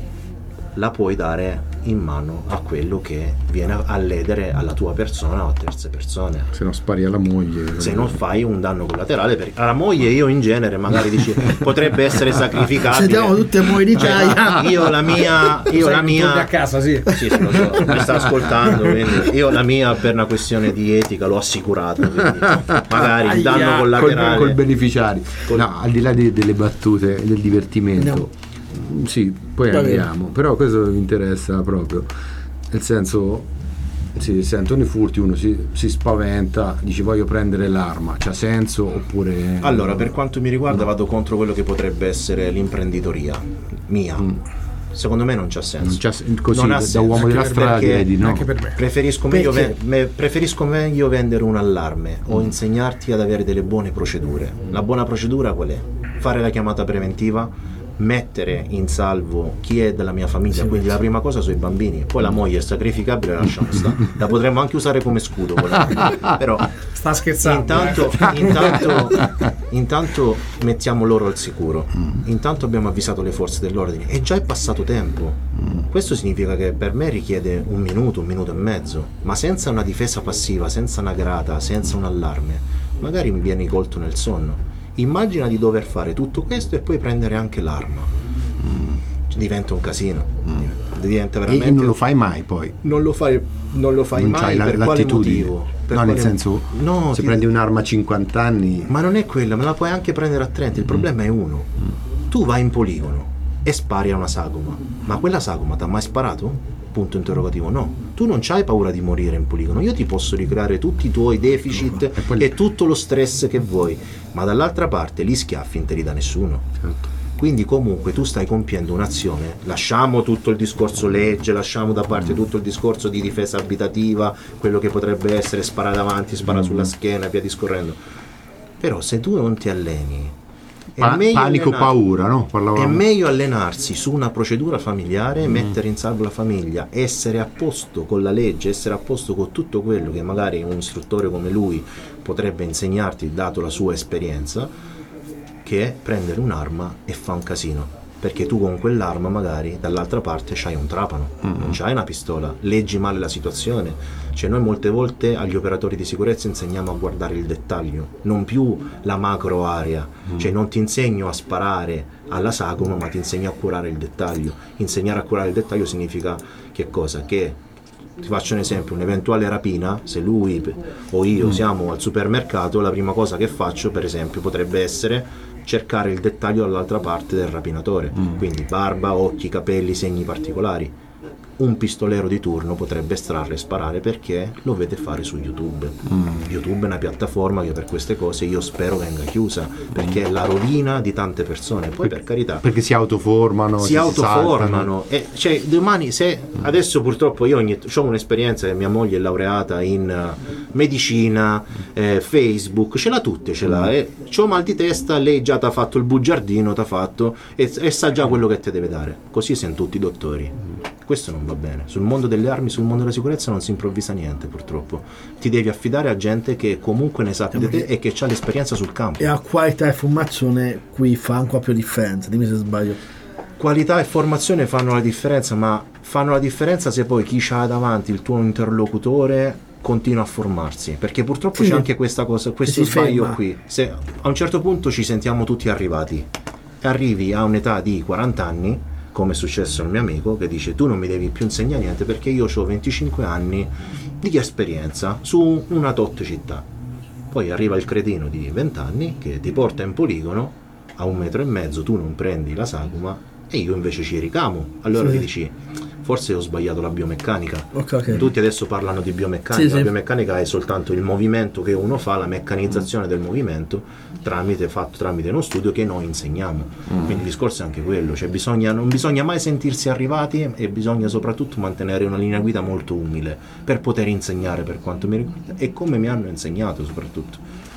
la puoi dare in mano a quello che viene a ledere alla tua persona o a terze persone. Se non spari alla moglie, se non fai un danno collaterale alla moglie, io in genere magari dici potrebbe essere sacrificabile. Sentiamo tutte mogli di Giaia. Io la mia a casa, sì. Sì, lo so, mi sta ascoltando, quindi io la mia per una questione di etica l'ho assicurata, quindi magari il danno collaterale col beneficiari. No, al di là delle battute del divertimento. Sì, poi andiamo, però questo mi interessa proprio, nel senso, si sentono i furti, uno si spaventa, dice voglio prendere l'arma, c'ha senso oppure... Allora, per quanto mi riguarda vado contro quello che potrebbe essere l'imprenditoria mia. Secondo me non c'ha senso. Così, non ha da senso, uomo della strada direi di no. Anche per me. Preferisco meglio vendere un allarme o insegnarti ad avere delle buone procedure. La buona procedura qual è? Fare la chiamata preventiva, mettere in salvo chi è della mia famiglia, quindi la prima cosa sono i bambini, poi la moglie è sacrificabile, lasciamo stare, la potremmo anche usare come scudo però sta scherzando, intanto mettiamo loro al sicuro, intanto abbiamo avvisato le forze dell'ordine e già è passato tempo. Questo significa che per me richiede un minuto e mezzo, ma senza una difesa passiva, senza una grata, senza un allarme, magari mi vieni colto nel sonno. Immagina di dover fare tutto questo e poi prendere anche l'arma. Diventa un casino. Diventa veramente... E non lo fai mai poi. Non lo fai mai per quale motivo? Nel senso, se prendi un'arma a 50 anni... Ma non è quella, me la puoi anche prendere a 30. Il problema è uno. Tu vai in poligono e spari a una sagoma. Ma quella sagoma ti ha mai sparato? Punto interrogativo. No, tu non c'hai paura di morire in poligono, io ti posso ricreare tutti i tuoi deficit e tutto lo stress che vuoi, ma dall'altra parte gli schiaffi non te li dà nessuno. Quindi comunque tu stai compiendo un'azione, lasciamo tutto il discorso legge, lasciamo da parte tutto il discorso di difesa abitativa, quello che potrebbe essere spara davanti, spara sulla schiena e via discorrendo, però se tu non ti alleni panico, paura, no? È meglio allenarsi su una procedura familiare, mettere in salvo la famiglia, essere a posto con la legge, essere a posto con tutto quello che magari un istruttore come lui potrebbe insegnarti dato la sua esperienza, che prendere un'arma e fa un casino, perché tu con quell'arma magari dall'altra parte c'hai un trapano, non c'hai una pistola, leggi male la situazione. Cioè noi molte volte agli operatori di sicurezza insegniamo a guardare il dettaglio, non più la macro area, cioè non ti insegno a sparare alla sagoma, ma ti insegno a curare il dettaglio. Insegnare a curare il dettaglio significa che cosa? Che, ti faccio un esempio, un'eventuale rapina, se lui o io siamo al supermercato, la prima cosa che faccio per esempio potrebbe essere cercare il dettaglio dall'altra parte del rapinatore, quindi barba, occhi, capelli, segni particolari. un pistolero di turno potrebbe estrarre e sparare perché lo vede fare su YouTube. YouTube è una piattaforma che per queste cose io spero venga chiusa, perché è la rovina di tante persone. Poi per carità, perché si autoformano, e cioè domani, se adesso purtroppo io ho un'esperienza che mia moglie è laureata in medicina, Facebook, ce l'ha tutte, c'ho mal di testa, lei già ti ha fatto il bugiardino, t'ha fatto e sa già quello che te deve dare. Così siamo tutti dottori. Questo non va bene. Sul mondo delle armi, sul mondo della sicurezza non si improvvisa niente, purtroppo. Ti devi affidare a gente che comunque ne sa più di te e che ha l'esperienza sul campo. E a qualità e formazione qui fa ancora più differenza, dimmi se sbaglio. Qualità e formazione fanno la differenza, ma fanno la differenza se poi chi c'ha davanti, il tuo interlocutore, continua a formarsi, perché purtroppo c'è anche questa cosa, questo sbaglio qui. Se a un certo punto ci sentiamo tutti arrivati e arrivi a un'età di 40 anni, come è successo al mio amico, che dice: tu non mi devi più insegnare niente perché io ho 25 anni di esperienza su una tot città. Poi arriva il cretino di 20 anni che ti porta in poligono a 1,5 metri, tu non prendi la sagoma e io invece ci ricamo. Allora ti dici: forse ho sbagliato la biomeccanica. Okay. Tutti adesso parlano di biomeccanica. Sì. La biomeccanica è soltanto il movimento che uno fa, la meccanizzazione del movimento fatto tramite uno studio che noi insegniamo. Quindi il discorso è anche quello, cioè non bisogna mai sentirsi arrivati e bisogna soprattutto mantenere una linea guida molto umile per poter insegnare, per quanto mi riguarda, e come mi hanno insegnato soprattutto.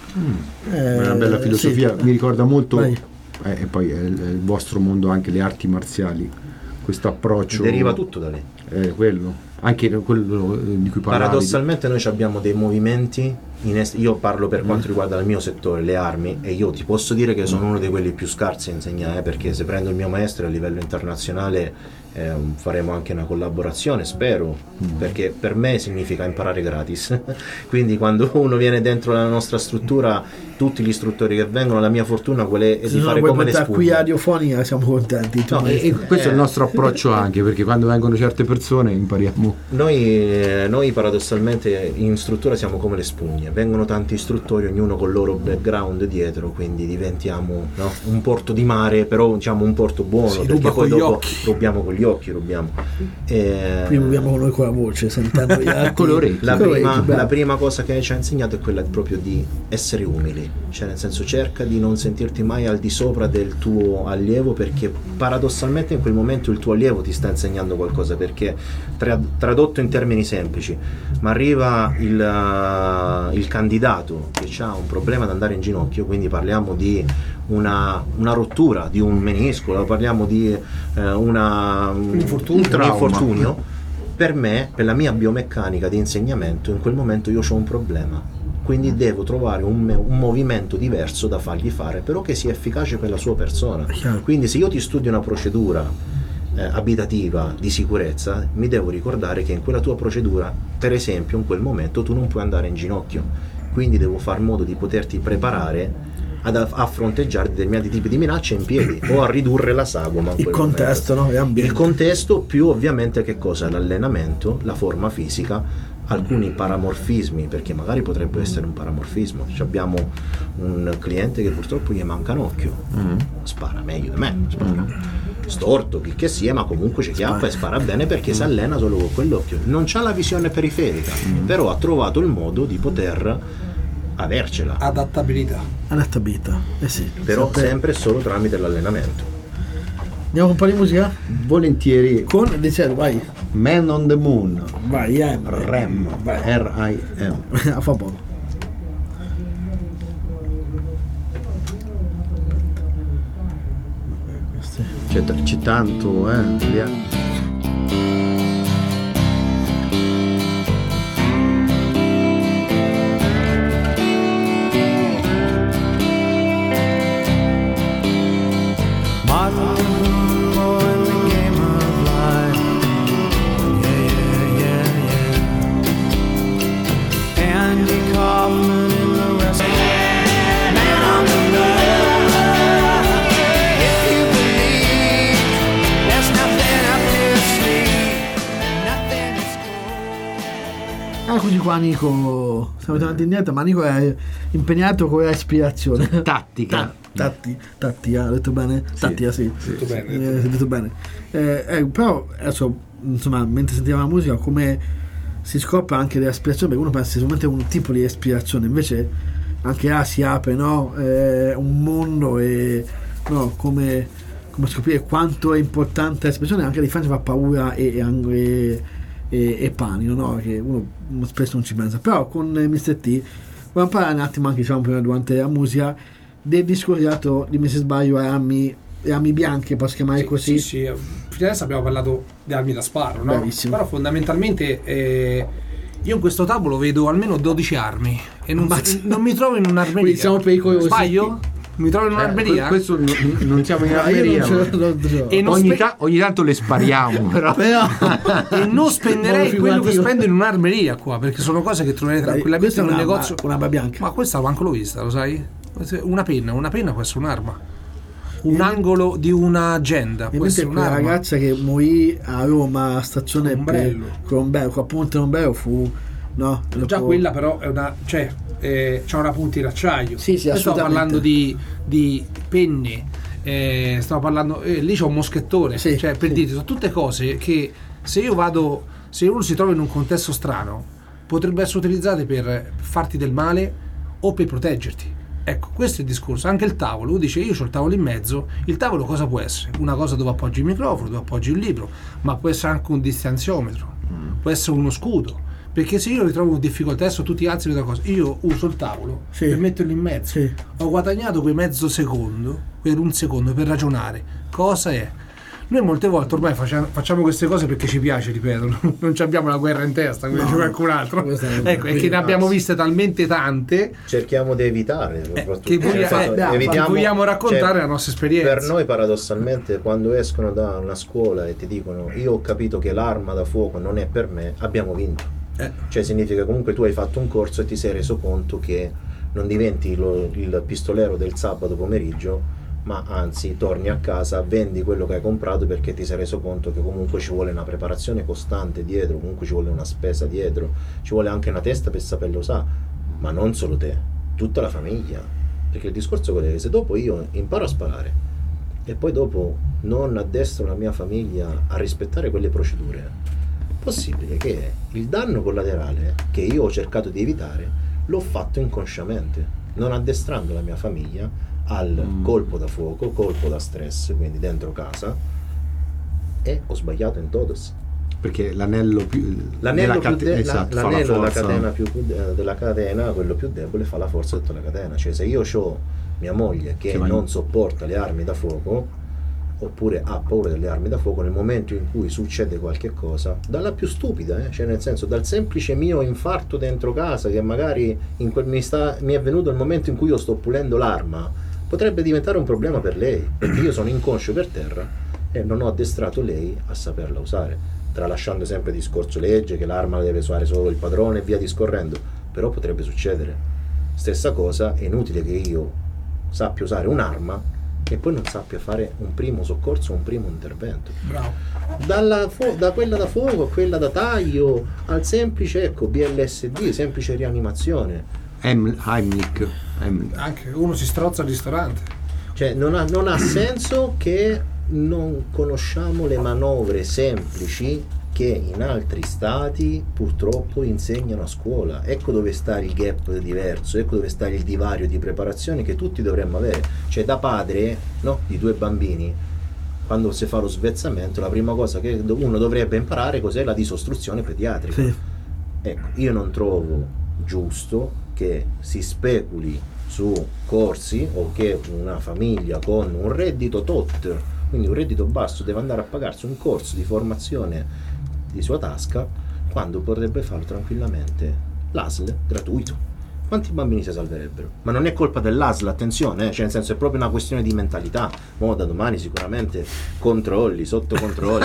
È una bella filosofia, mi ricorda molto Vai. e poi è il vostro mondo, anche le arti marziali, questo approccio Deriva tutto da lì. Quello, anche quello di cui parlavi. Paradossalmente noi abbiamo dei movimenti io parlo per quanto riguarda il mio settore, le armi, e io ti posso dire che sono uno di quelli più scarsi a insegnare, perché se prendo il mio maestro a livello internazionale faremo anche una collaborazione, spero, perché per me significa imparare gratis. Quindi quando uno viene dentro la nostra struttura, tutti gli istruttori che vengono, la mia fortuna quella è di fare come le spugne. Qui a Radiofonia siamo contenti. No, e questo è il nostro approccio anche, perché quando vengono certe persone impariamo. Noi paradossalmente in struttura siamo come le spugne, vengono tanti istruttori, ognuno con il loro background dietro, quindi diventiamo un porto di mare, però diciamo un porto buono, perché poi dopo rubiamo con gli occhi, prima rubiamo con noi con la voce, sentendo gli altri. La prima cosa che ci ha insegnato è quella proprio di essere umili, cioè nel senso cerca di non sentirti mai al di sopra del tuo allievo, perché paradossalmente in quel momento il tuo allievo ti sta insegnando qualcosa, perché tradotto in termini semplici, ma arriva il candidato che ha un problema ad andare in ginocchio, quindi parliamo di una rottura di un menisco, parliamo di un infortunio. Per me, per la mia biomeccanica di insegnamento, in quel momento io ho un problema, quindi devo trovare un movimento diverso da fargli fare, però che sia efficace per la sua persona. Quindi se io ti studio una procedura abitativa di sicurezza, mi devo ricordare che in quella tua procedura, per esempio, in quel momento tu non puoi andare in ginocchio, quindi devo far modo di poterti preparare a fronteggiare determinati tipi di minacce in piedi o a ridurre la sagoma. Il contesto, il contesto più ovviamente che cosa? L'allenamento, la forma fisica, alcuni paramorfismi, perché magari potrebbe essere un paramorfismo. Abbiamo un cliente che purtroppo gli manca un occhio, spara meglio di me, spara storto, chi che sia, ma comunque ci chiappa e spara bene perché si allena solo con quell'occhio, non c'ha la visione periferica, però ha trovato il modo di poter avercela. Adattabilità, sì, però sempre solo tramite l'allenamento. Andiamo con un po' di musica? Volentieri. Con vai. Man on the Moon. Vai, Rem. R-I-M. Fa poco. C'è tanto, Eccoci qua Nico, stiamo tornando indietro, ma Nico è impegnato con l'aspirazione. Tattica. Tattica, ho detto bene? Tattica, sì. Detto bene. Detto bene. Però adesso insomma, mentre sentiamo la musica, come si scopre anche dell'aspirazione, perché uno pensa solamente a un tipo di aspirazione, invece anche là si apre, no? Un mondo, e no, come scoprire quanto è importante l'aspirazione, anche di fa paura e panico, no? Che uno spesso non ci pensa. Però con Mr. T vogliamo parlare un attimo anche, diciamo, prima durante la musica, del discorso di Mrs. Sbaglio e armi bianche, posso chiamare così? Sì. Fino adesso abbiamo parlato di armi da sparo, no? Bravissimo. Però fondamentalmente io in questo tavolo vedo almeno 12 armi e non mi trovo in un'armeria. Quindi siamo pericolosi. Sbaglio? Mi trovo in un'armeria? Questo non siamo in armeria. E Ogni tanto le spariamo, però. E non spenderei quello che spendo in un'armeria qua, perché sono cose che troverete tranquillamente in un negozio. Un'arma bianca. Ma questa manco l'ho vista, lo sai? Una penna può essere un'arma. Un angolo di un'agenda può essere quella un'arma. ragazza che morì a Roma a stazione con ombrello fu, no? Già quella però è una, cioè c'ha una punta in acciaio. Sì, stavo parlando di penne, stavo parlando lì c'è un moschettone, sì, cioè per dire, sono tutte cose che se uno si trova in un contesto strano potrebbero essere utilizzate per farti del male o per proteggerti. Ecco, questo è il discorso. Anche il tavolo, uno dice io ho il tavolo in mezzo, il tavolo cosa può essere? Una cosa dove appoggi il microfono, dove appoggi un libro, ma può essere anche un distanziometro, può essere uno scudo, perché se io ritrovo in difficoltà, adesso tu ti alzi e cosa, io uso il tavolo per metterlo in mezzo, ho guadagnato quel mezzo secondo, per un secondo, per ragionare cosa è. Noi molte volte ormai facciamo queste cose perché ci piace, ripeto, non abbiamo la guerra in testa come dice qualcun altro, ecco, e che ne abbiamo viste talmente tante, cerchiamo di evitare che vogliamo raccontare la nostra esperienza. Per noi paradossalmente, quando escono da una scuola e ti dicono io ho capito che l'arma da fuoco non è per me, abbiamo vinto. Cioè significa che comunque tu hai fatto un corso e ti sei reso conto che non diventi il pistolero del sabato pomeriggio, ma anzi torni a casa, vendi quello che hai comprato, perché ti sei reso conto che comunque ci vuole una preparazione costante dietro, comunque ci vuole una spesa dietro, ci vuole anche una testa per saperlo usare, ma non solo te, tutta la famiglia, perché il discorso è che se dopo io imparo a sparare e poi dopo non addestro la mia famiglia a rispettare quelle procedure, è possibile che il danno collaterale che io ho cercato di evitare l'ho fatto inconsciamente, non addestrando la mia famiglia al colpo da fuoco, colpo da stress, quindi dentro casa, e ho sbagliato in todos, perché l'anello della catena della catena, quello più debole fa la forza di tutta la catena. Cioè se io ho mia moglie che non sopporta le armi da fuoco, oppure ha paura delle armi da fuoco, nel momento in cui succede qualche cosa, dalla più stupida, cioè nel senso dal semplice mio infarto dentro casa, che magari mi è venuto il momento in cui io sto pulendo l'arma, potrebbe diventare un problema per lei, perché io sono inconscio per terra e non ho addestrato lei a saperla usare, tralasciando sempre il discorso legge che l'arma la deve usare solo il padrone e via discorrendo, però potrebbe succedere. Stessa cosa, è inutile che io sappia usare un'arma e poi non sappia fare un primo soccorso, un primo intervento. Bravo. Da quella da fuoco a quella da taglio al semplice BLSD, semplice rianimazione. Heimlich. Anche uno si strozza al ristorante. Cioè non ha senso che non conosciamo le manovre semplici che in altri stati purtroppo insegnano a scuola. Ecco dove sta il gap diverso, ecco dove sta il divario di preparazione che tutti dovremmo avere. Cioè da padre, no, di 2 bambini, quando si fa lo svezzamento, la prima cosa che uno dovrebbe imparare cos'è la disostruzione pediatrica. Sì. Ecco, io non trovo giusto che si speculi su corsi o che una famiglia con un reddito tot, quindi un reddito basso, deve andare a pagarsi un corso di formazione di sua tasca, quando potrebbe farlo tranquillamente l'ASL gratuito. Quanti bambini si salverebbero? Ma non è colpa dell'ASL, attenzione, cioè nel senso è proprio una questione di mentalità. Da domani sicuramente controlli, sotto controlli.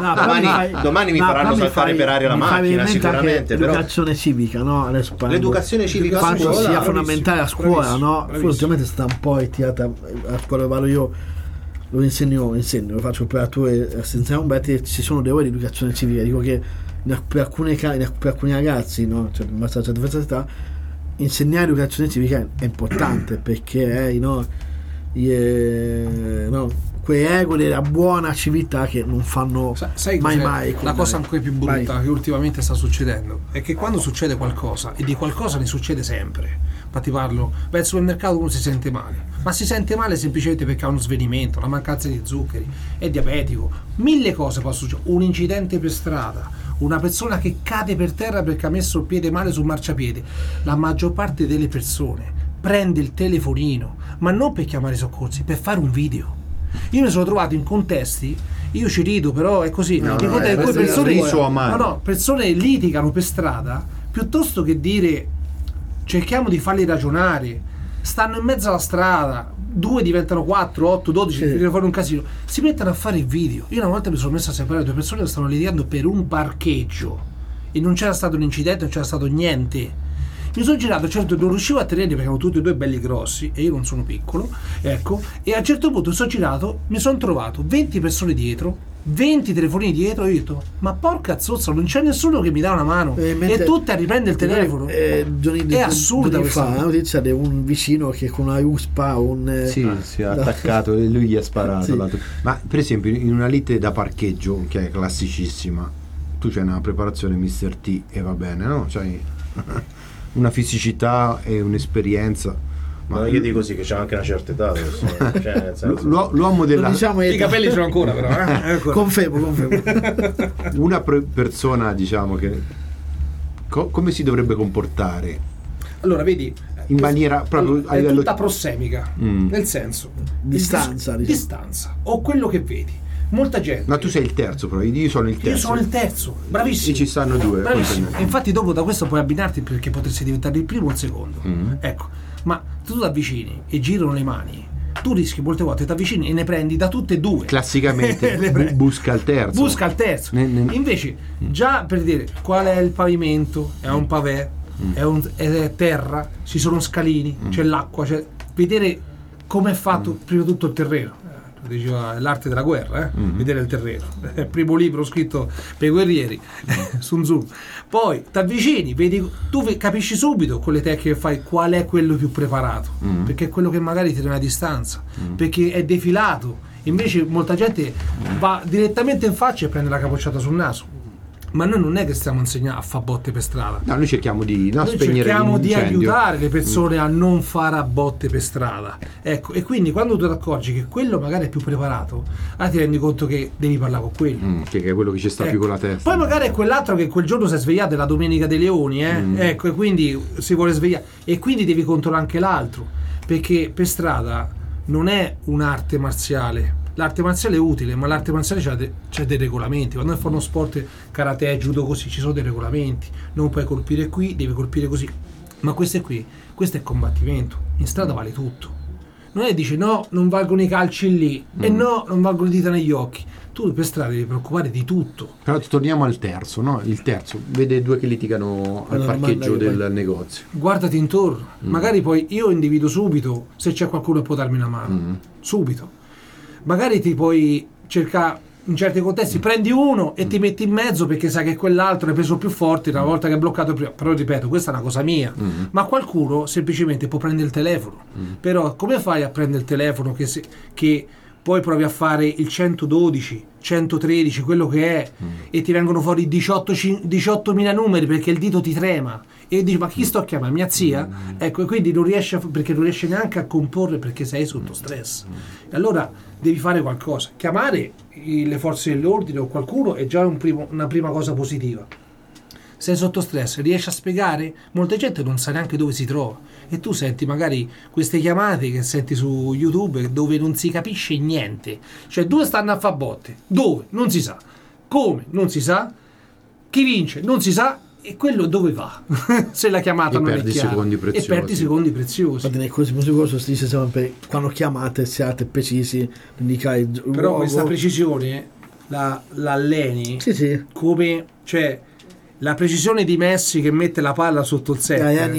domani mi faranno saltare per aria la macchina, sicuramente. Però l'educazione civica, no? Adesso l'educazione civica a quanto scuola sia fondamentale a scuola, no? Bravissimo. Ultimamente è stata un po' ritirata a scuola dove vado io, lo insegno, lo faccio operatore assistenziale Umberti, ci sono delle ore di educazione civica. Dico che per alcuni ragazzi, no? Cioè, basta la certa età, insegnare educazione civica è importante, perché quelle regole, la buona civiltà che non fanno sai mai. La cosa ancora più brutta che ultimamente sta succedendo è che quando succede qualcosa, e di qualcosa ne succede sempre, infatti parlo, vai al supermercato, uno si sente male, ma si sente male semplicemente perché ha uno svenimento, una mancanza di zuccheri, è diabetico, 1000 cose possono succedere, un incidente per strada, una persona che cade per terra perché ha messo il piede male sul marciapiede. La maggior parte delle persone prende il telefonino, ma non per chiamare i soccorsi, per fare un video. Io mi sono trovato in contesti, io ci rido, però è così, persone litigano per strada piuttosto che dire cerchiamo di farli ragionare, stanno in mezzo alla strada, 2 diventano 4, 8, 12, sì. Fare un casino, si mettono a fare il video. Io una volta mi sono messo a separare 2 persone che stavano litigando per un parcheggio e non c'era stato un incidente, non c'era stato niente. Mi sono girato, certo non riuscivo a tenerli perché erano tutti e 2 belli grossi e io non sono piccolo, ecco, e a un certo punto mi sono girato, mi sono trovato 20 persone dietro, 20 telefonini dietro, e ho detto ma porca zozza, non c'è nessuno che mi dà una mano, e tutti a riprendere il telefono. È assurda questa fa la notizia di un vicino che con una ruspa si è attaccato e lui gli ha sparato. Sì. Ma per esempio in una lite da parcheggio, che è classicissima, tu c'hai una preparazione Mr. T e va bene, no? C'hai una fisicità e un'esperienza, ma io dico sì che c'è anche una certa età adesso, cioè, nel senso... l'uomo della i capelli ce l'ho ancora però confermo una persona, diciamo, che come si dovrebbe comportare? Allora vedi, in maniera proprio è tutta prossemica, nel senso distanza o quello che vedi. Molta gente. Ma tu sei il terzo, però io sono il terzo. Io sono il terzo, bravissimo. E ci stanno 2. Bravissimo. E infatti dopo da questo puoi abbinarti perché potresti diventare il primo o il secondo. Ecco, ma tu ti avvicini e girano le mani, tu rischi molte volte, ti avvicini e ne prendi da tutte e 2. Classicamente busca il terzo. Invece, già per dire qual è il pavimento, è un pavè, è terra, ci sono scalini, c'è l'acqua, c'è... vedere come è fatto prima di tutto il terreno. Diceva l'arte della guerra, vedere il terreno, primo libro scritto per i guerrieri, Sun Tzu. Poi ti avvicini, vedi, tu capisci subito con le tecniche che fai qual è quello più preparato, perché è quello che magari ti tiene a distanza, perché è defilato. Invece molta gente va direttamente in faccia e prende la capocciata sul naso. Ma noi non è che stiamo insegnando a fare botte per strada. No, noi cerchiamo di cerchiamo di aiutare le persone a non fare a botte per strada. Ecco, e quindi quando tu ti accorgi che quello magari è più preparato, ti rendi conto che devi parlare con quello. Che è quello che ci sta più con la testa. Poi magari è quell'altro che quel giorno si è svegliato, è la Domenica dei Leoni, ecco, e quindi si vuole svegliare. E quindi devi controllare anche l'altro. Perché per strada non è un'arte marziale. L'arte marziale è utile, ma l'arte marziale c'è dei regolamenti. Quando fanno sport, karate, judo, così, ci sono dei regolamenti. Non puoi colpire qui, devi colpire così. Ma questo è combattimento. In strada vale tutto. Non è che dice no, non valgono i calci lì, e no, non valgono le dita negli occhi. Tu per strada devi preoccupare di tutto. Però torniamo al terzo, no? Il terzo vede 2 che litigano al parcheggio del negozio. Guardati intorno. Magari poi io individuo subito se c'è qualcuno che può darmi una mano. Subito. Magari ti puoi cercare in certi contesti, prendi uno e ti metti in mezzo perché sai che quell'altro è preso più forte una volta che è bloccato prima. Però ripeto, questa è una cosa mia. Ma qualcuno semplicemente può prendere il telefono. Però come fai a prendere il telefono che poi provi a fare il 112, 113, quello che è, e ti vengono fuori 18.000 numeri perché il dito ti trema e dici ma chi sto chiamando? Mia zia? Ecco, e quindi non riesci perché non riesci neanche a comporre perché sei sotto stress. E allora devi fare qualcosa, chiamare le forze dell'ordine o qualcuno è già una prima cosa positiva. Sei sotto stress, riesci a spiegare? Molta gente non sa neanche dove si trova e tu senti magari queste chiamate che senti su YouTube dove non si capisce niente, cioè 2 stanno a fare botte, dove? Non si sa, come? Non si sa, chi vince? Non si sa, e quello dove va? Se la chiamata non è chiara e perdi secondi preziosi. Nel corso si dice sempre quando chiamate siate precisi, indicare però questa precisione l'alleni come, cioè la precisione di Messi che mette la palla sotto il set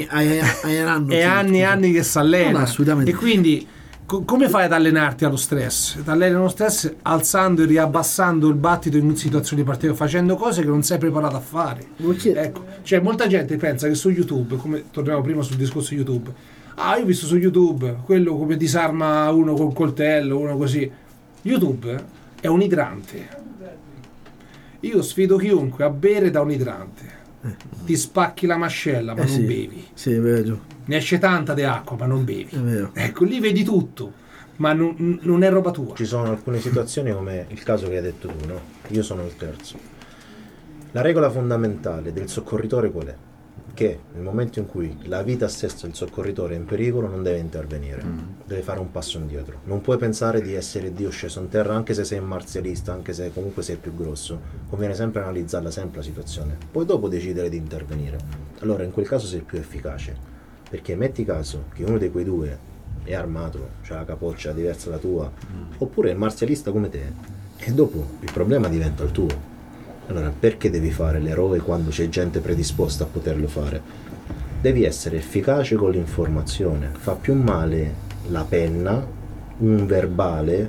è anni e anni che si allena, e quindi come fai ad allenarti allo stress? Ti alleni allo stress alzando e riabbassando il battito in situazioni particolari, facendo cose che non sei preparato a fare. Ecco, cioè molta gente pensa che su YouTube, come torniamo prima sul discorso YouTube, io ho visto su YouTube quello come disarma uno col coltello, uno così. YouTube è un idrante. Io sfido chiunque a bere da un idrante. Ti spacchi la mascella, ma non bevi. Sì, è vero. Ne esce tanta di acqua, ma non bevi. È vero. Ecco, lì vedi tutto, ma non è roba tua. Ci sono alcune situazioni come il caso che hai detto tu, no? Io sono il terzo. La regola fondamentale del soccorritore qual è? Che nel momento in cui la vita stessa del soccorritore è in pericolo non deve intervenire, deve fare un passo indietro. Non puoi pensare di essere Dio sceso in terra, anche se sei un marzialista, anche se comunque sei più grosso. Conviene sempre analizzarla sempre la situazione, poi dopo decidere di intervenire. Allora in quel caso sei più efficace, perché metti caso che uno di quei due è armato, c'ha la capoccia diversa da tua, oppure è marzialista come te, e dopo il problema diventa il tuo. Allora, perché devi fare l'eroe quando c'è gente predisposta a poterlo fare? Devi essere efficace con l'informazione. Fa più male la penna, un verbale,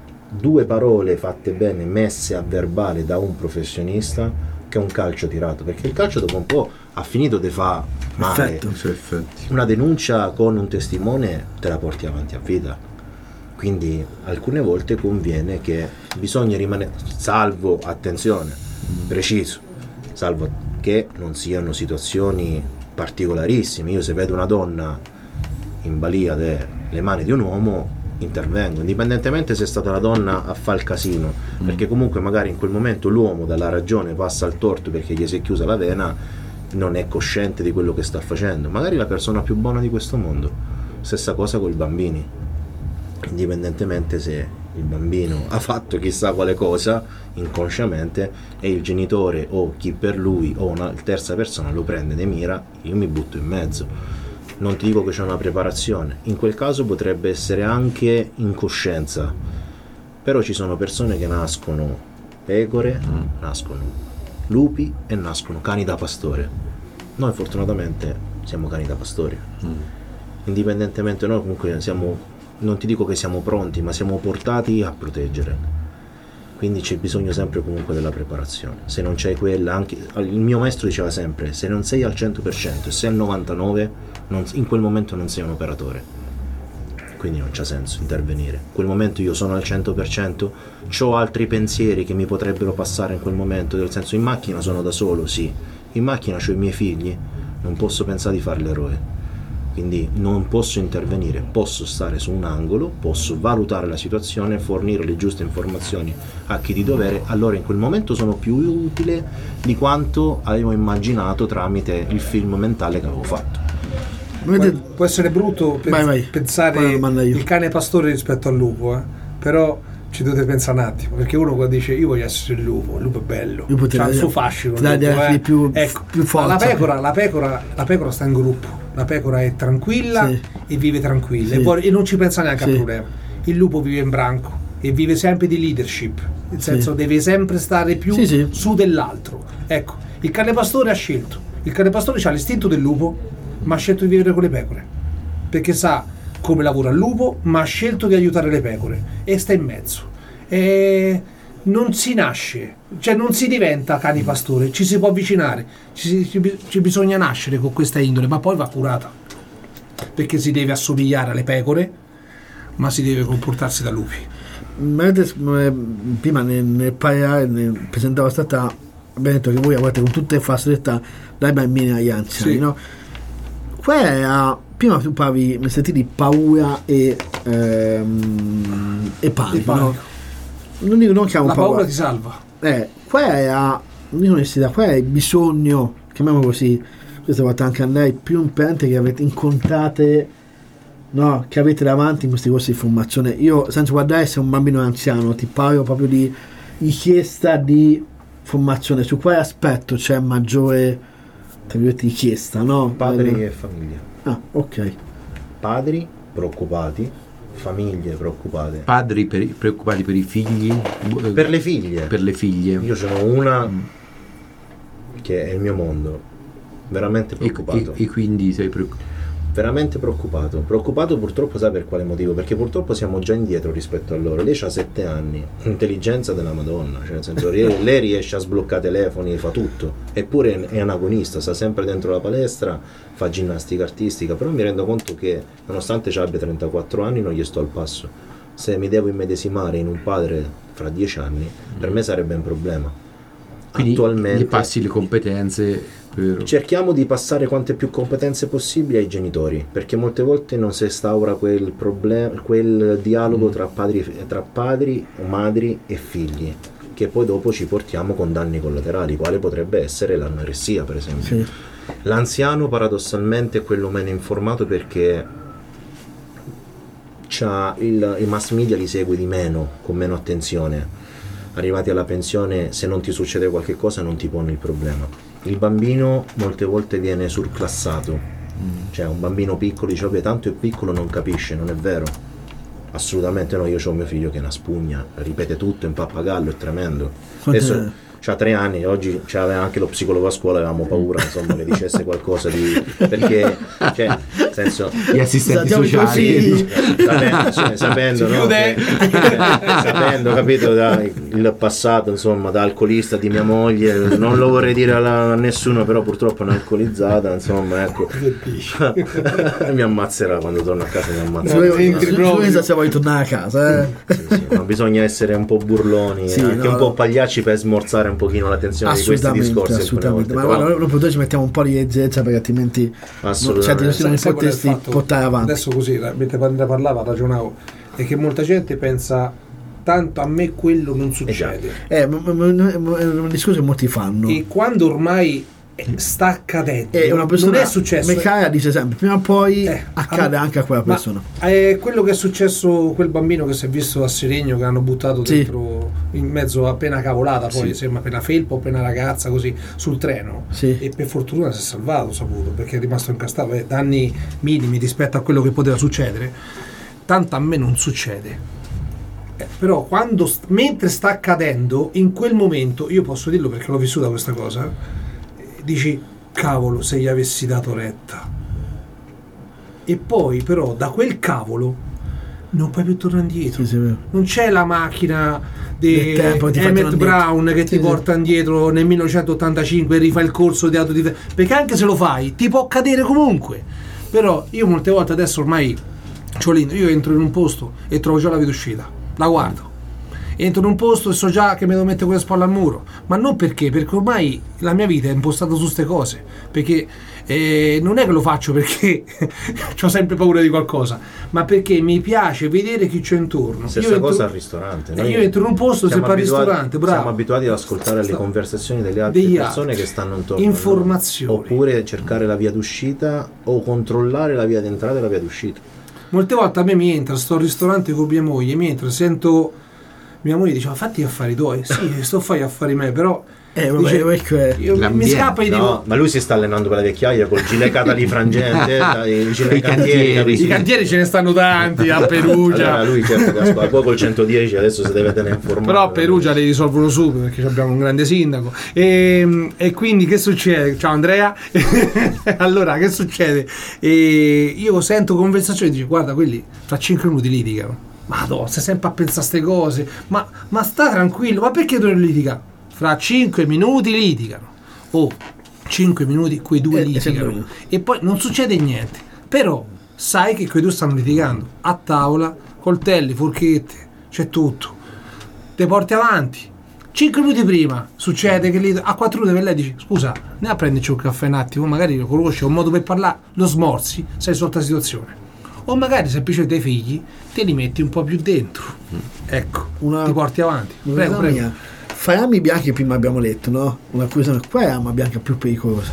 2 parole fatte bene messe a verbale da un professionista che un calcio tirato, perché il calcio dopo un po' ha finito di fa male. Effetto. Una denuncia con un testimone te la porti avanti a vita. Quindi alcune volte conviene che bisogna rimanere, salvo, attenzione, preciso, salvo che non siano situazioni particolarissime. Io se vedo una donna in balia delle mani di un uomo intervengo, indipendentemente se è stata la donna a fare il casino, perché comunque magari in quel momento l'uomo dalla ragione passa al torto perché gli si è chiusa la vena, non è cosciente di quello che sta facendo, magari la persona più buona di questo mondo. Stessa cosa con i bambini, indipendentemente se il bambino ha fatto chissà quale cosa inconsciamente e il genitore o chi per lui o una terza persona lo prende di mira, io mi butto in mezzo. Non ti dico che c'è una preparazione, in quel caso potrebbe essere anche incoscienza, però ci sono persone che nascono pecore, nascono lupi e nascono cani da pastore. Noi fortunatamente siamo cani da pastore, indipendentemente noi comunque siamo, non ti dico che siamo pronti, ma siamo portati a proteggere. Quindi c'è bisogno sempre comunque della preparazione. Se non c'hai quella, anche il mio maestro diceva sempre, se non sei al 100% e sei al 99%, in quel momento non sei un operatore. Quindi non c'ha senso intervenire. In quel momento io sono al 100%, c'ho altri pensieri che mi potrebbero passare in quel momento, nel senso in macchina sono da solo, sì. In macchina c'ho i miei figli, non posso pensare di fare l'eroe. Quindi non posso intervenire, posso stare su un angolo, posso valutare la situazione, fornire le giuste informazioni a chi di dovere, allora in quel momento sono più utile di quanto avevo immaginato tramite il film mentale che avevo fatto. Può essere brutto pensare il cane pastore rispetto al lupo, però ci dovete pensare un attimo, perché uno quando dice io voglio essere il lupo è bello, c'ha il suo fascino, più forza. La pecora sta in gruppo, la pecora è tranquilla e vive tranquilla e non ci pensa neanche al problema. Il lupo vive in branco e vive sempre di leadership, nel senso deve sempre stare più su dell'altro. Ecco, il cane pastore ha scelto, il cane pastore ha l'istinto del lupo, ma ha scelto di vivere con le pecore, perché sa come lavora il lupo, ma ha scelto di aiutare le pecore e sta in mezzo. E non si nasce, cioè non si diventa cani pastore, ci si può avvicinare, ci bisogna nascere con questa indole, ma poi va curata, perché si deve assomigliare alle pecore, ma si deve comportarsi da lupi. Prima nel presentavo stata, abbiamo detto che voi lavorate con tutte le fasce d'età, dai bambini agli anziani, no? Prima tu parlavi, mi senti di paura e panico, no? Non chiamo la paura ti salva. Qual è il bisogno, chiamiamolo così, questa volta anche a lei, più importante che avete incontrate, no? Che avete davanti in questi corsi di formazione? Io, senza guardare se è un bambino o anziano, ti parlo proprio di richiesta di formazione. Su quale aspetto c'è maggiore, tra virgolette, richiesta, no? Padri e famiglia. Ah, ok. Padri preoccupati, famiglie preoccupate. Padri preoccupati per i figli? Per le figlie. Per le figlie. Io ce n'ho una che è il mio mondo, veramente preoccupato. E quindi sei preoccupato? Veramente preoccupato purtroppo, sai per quale motivo? Perché purtroppo siamo già indietro rispetto a loro. Lei ha 7 anni, intelligenza della Madonna, cioè nel senso lei riesce a sbloccare telefoni, fa tutto, eppure è un agonista, sta sempre dentro la palestra, fa ginnastica artistica, però mi rendo conto che nonostante ci abbia 34 anni non gli sto al passo, se mi devo immedesimare in un padre fra 10 anni, per me sarebbe un problema. Quindi Attualmente gli passi le competenze cerchiamo di passare quante più competenze possibili ai genitori, perché molte volte non si instaura quel problema, quel dialogo tra padri, madri e figli, che poi dopo ci portiamo con danni collaterali, quale potrebbe essere l'anoressia, per esempio. Sì. L'anziano paradossalmente è quello meno informato, perché i mass media li segue di meno, con meno attenzione. Arrivati alla pensione, se non ti succede qualche cosa non ti pone il problema. Il bambino molte volte viene surclassato, cioè un bambino piccolo dice vabbè, tanto è piccolo, non capisce. Non è vero, assolutamente no. Io ho mio figlio che è una spugna, ripete tutto, è un pappagallo, è tremendo. Adesso c'ha 3 anni, oggi c'aveva anche lo psicologo a scuola, avevamo paura insomma che dicesse qualcosa di, perché cioè nel senso gli assistenti sociali sapendo, no, sapendo, capito, il passato insomma da alcolista di mia moglie, non lo vorrei dire a nessuno, però purtroppo è un'alcolizzata, insomma, ecco. Mi ammazzerà quando torno a casa, mi ammazzerà. Se vuoi tornare a casa, sì, ma bisogna essere un po' burloni, sì, anche un po' pagliacci per smorzare un pochino la tensione di questi discorsi. Assolutamente, ma guarda, noi ci mettiamo un po' di leggerezza, perché altrimenti non potresti portare avanti. Adesso così, mentre parlava, ragionavo, è che molta gente pensa tanto a me quello non succede. È un discorso che molti fanno. E quando ormai sta accadendo, una persona, non è successo. Meccaia dice sempre prima o poi accade anche a quella persona. È quello che è successo quel bambino che si è visto a Seregno, che hanno buttato dentro in mezzo a appena cavolata, poi sembra appena felpa o appena ragazza così sul treno, e per fortuna si è salvato, saputo, perché è rimasto incastrato, danni minimi rispetto a quello che poteva succedere. Tanto a me non succede, però mentre sta accadendo, in quel momento, io posso dirlo perché l'ho vissuta questa cosa, dici cavolo, se gli avessi dato retta. E poi però da quel cavolo non puoi più tornare indietro. Non c'è la macchina di Emmett Brown che ti porta indietro nel 1985 e rifà il corso di autodifesa, perché anche se lo fai ti può cadere comunque. Però io molte volte adesso ormai io entro in un posto e trovo già la via d'uscita, la guardo. Entro in un posto e so già che mi devo mettere con le spalle al muro, ma non perché ormai la mia vita è impostata su queste cose, perché non è che lo faccio perché ho sempre paura di qualcosa, ma perché mi piace vedere chi c'è intorno. Stessa cosa al ristorante. Io entro in un posto, se al ristorante, bravo, siamo abituati ad ascoltare le conversazioni delle altre persone che stanno intorno, informazioni, oppure cercare la via d'uscita o controllare la via d'entrata e la via d'uscita. Molte volte a me mi entra, sto al ristorante con mia moglie, mi entra, sento mia moglie dice: ma fatti gli affari tuoi. Sì, sto a fare gli affari me, però mi scappa e dico, ma lui si sta allenando per la vecchiaia col gilet catalifrangente, i cantieri ce ne stanno tanti a Perugia. Allora, lui poi col 110 adesso si deve tenere informato. Però a Perugia li risolvono subito perché abbiamo un grande sindaco. E quindi che succede? Ciao Andrea. Allora che succede? Io sento conversazioni, dice: guarda, quelli fra 5 minuti litigano. Madonna, stai sempre a pensare a ste cose, ma sta tranquillo, ma perché tu non litiga? Fra 5 minuti litigano. 5 minuti quei due litigano e poi non succede niente, però sai che quei due stanno litigando a tavola, coltelli, forchette, c'è tutto, te porti avanti. 5 minuti prima succede che a 4 minuti per lei dici: scusa, ne a prenderci un caffè un attimo, magari lo conosci, un modo per parlare, lo smorzi, sei sotto la situazione. O magari semplicemente i figli te li metti un po' più dentro, ecco, ti porti avanti. Prego. Fra le armi bianche prima abbiamo letto, no? Una cosa, qual è l'arma bianca più pericolosa?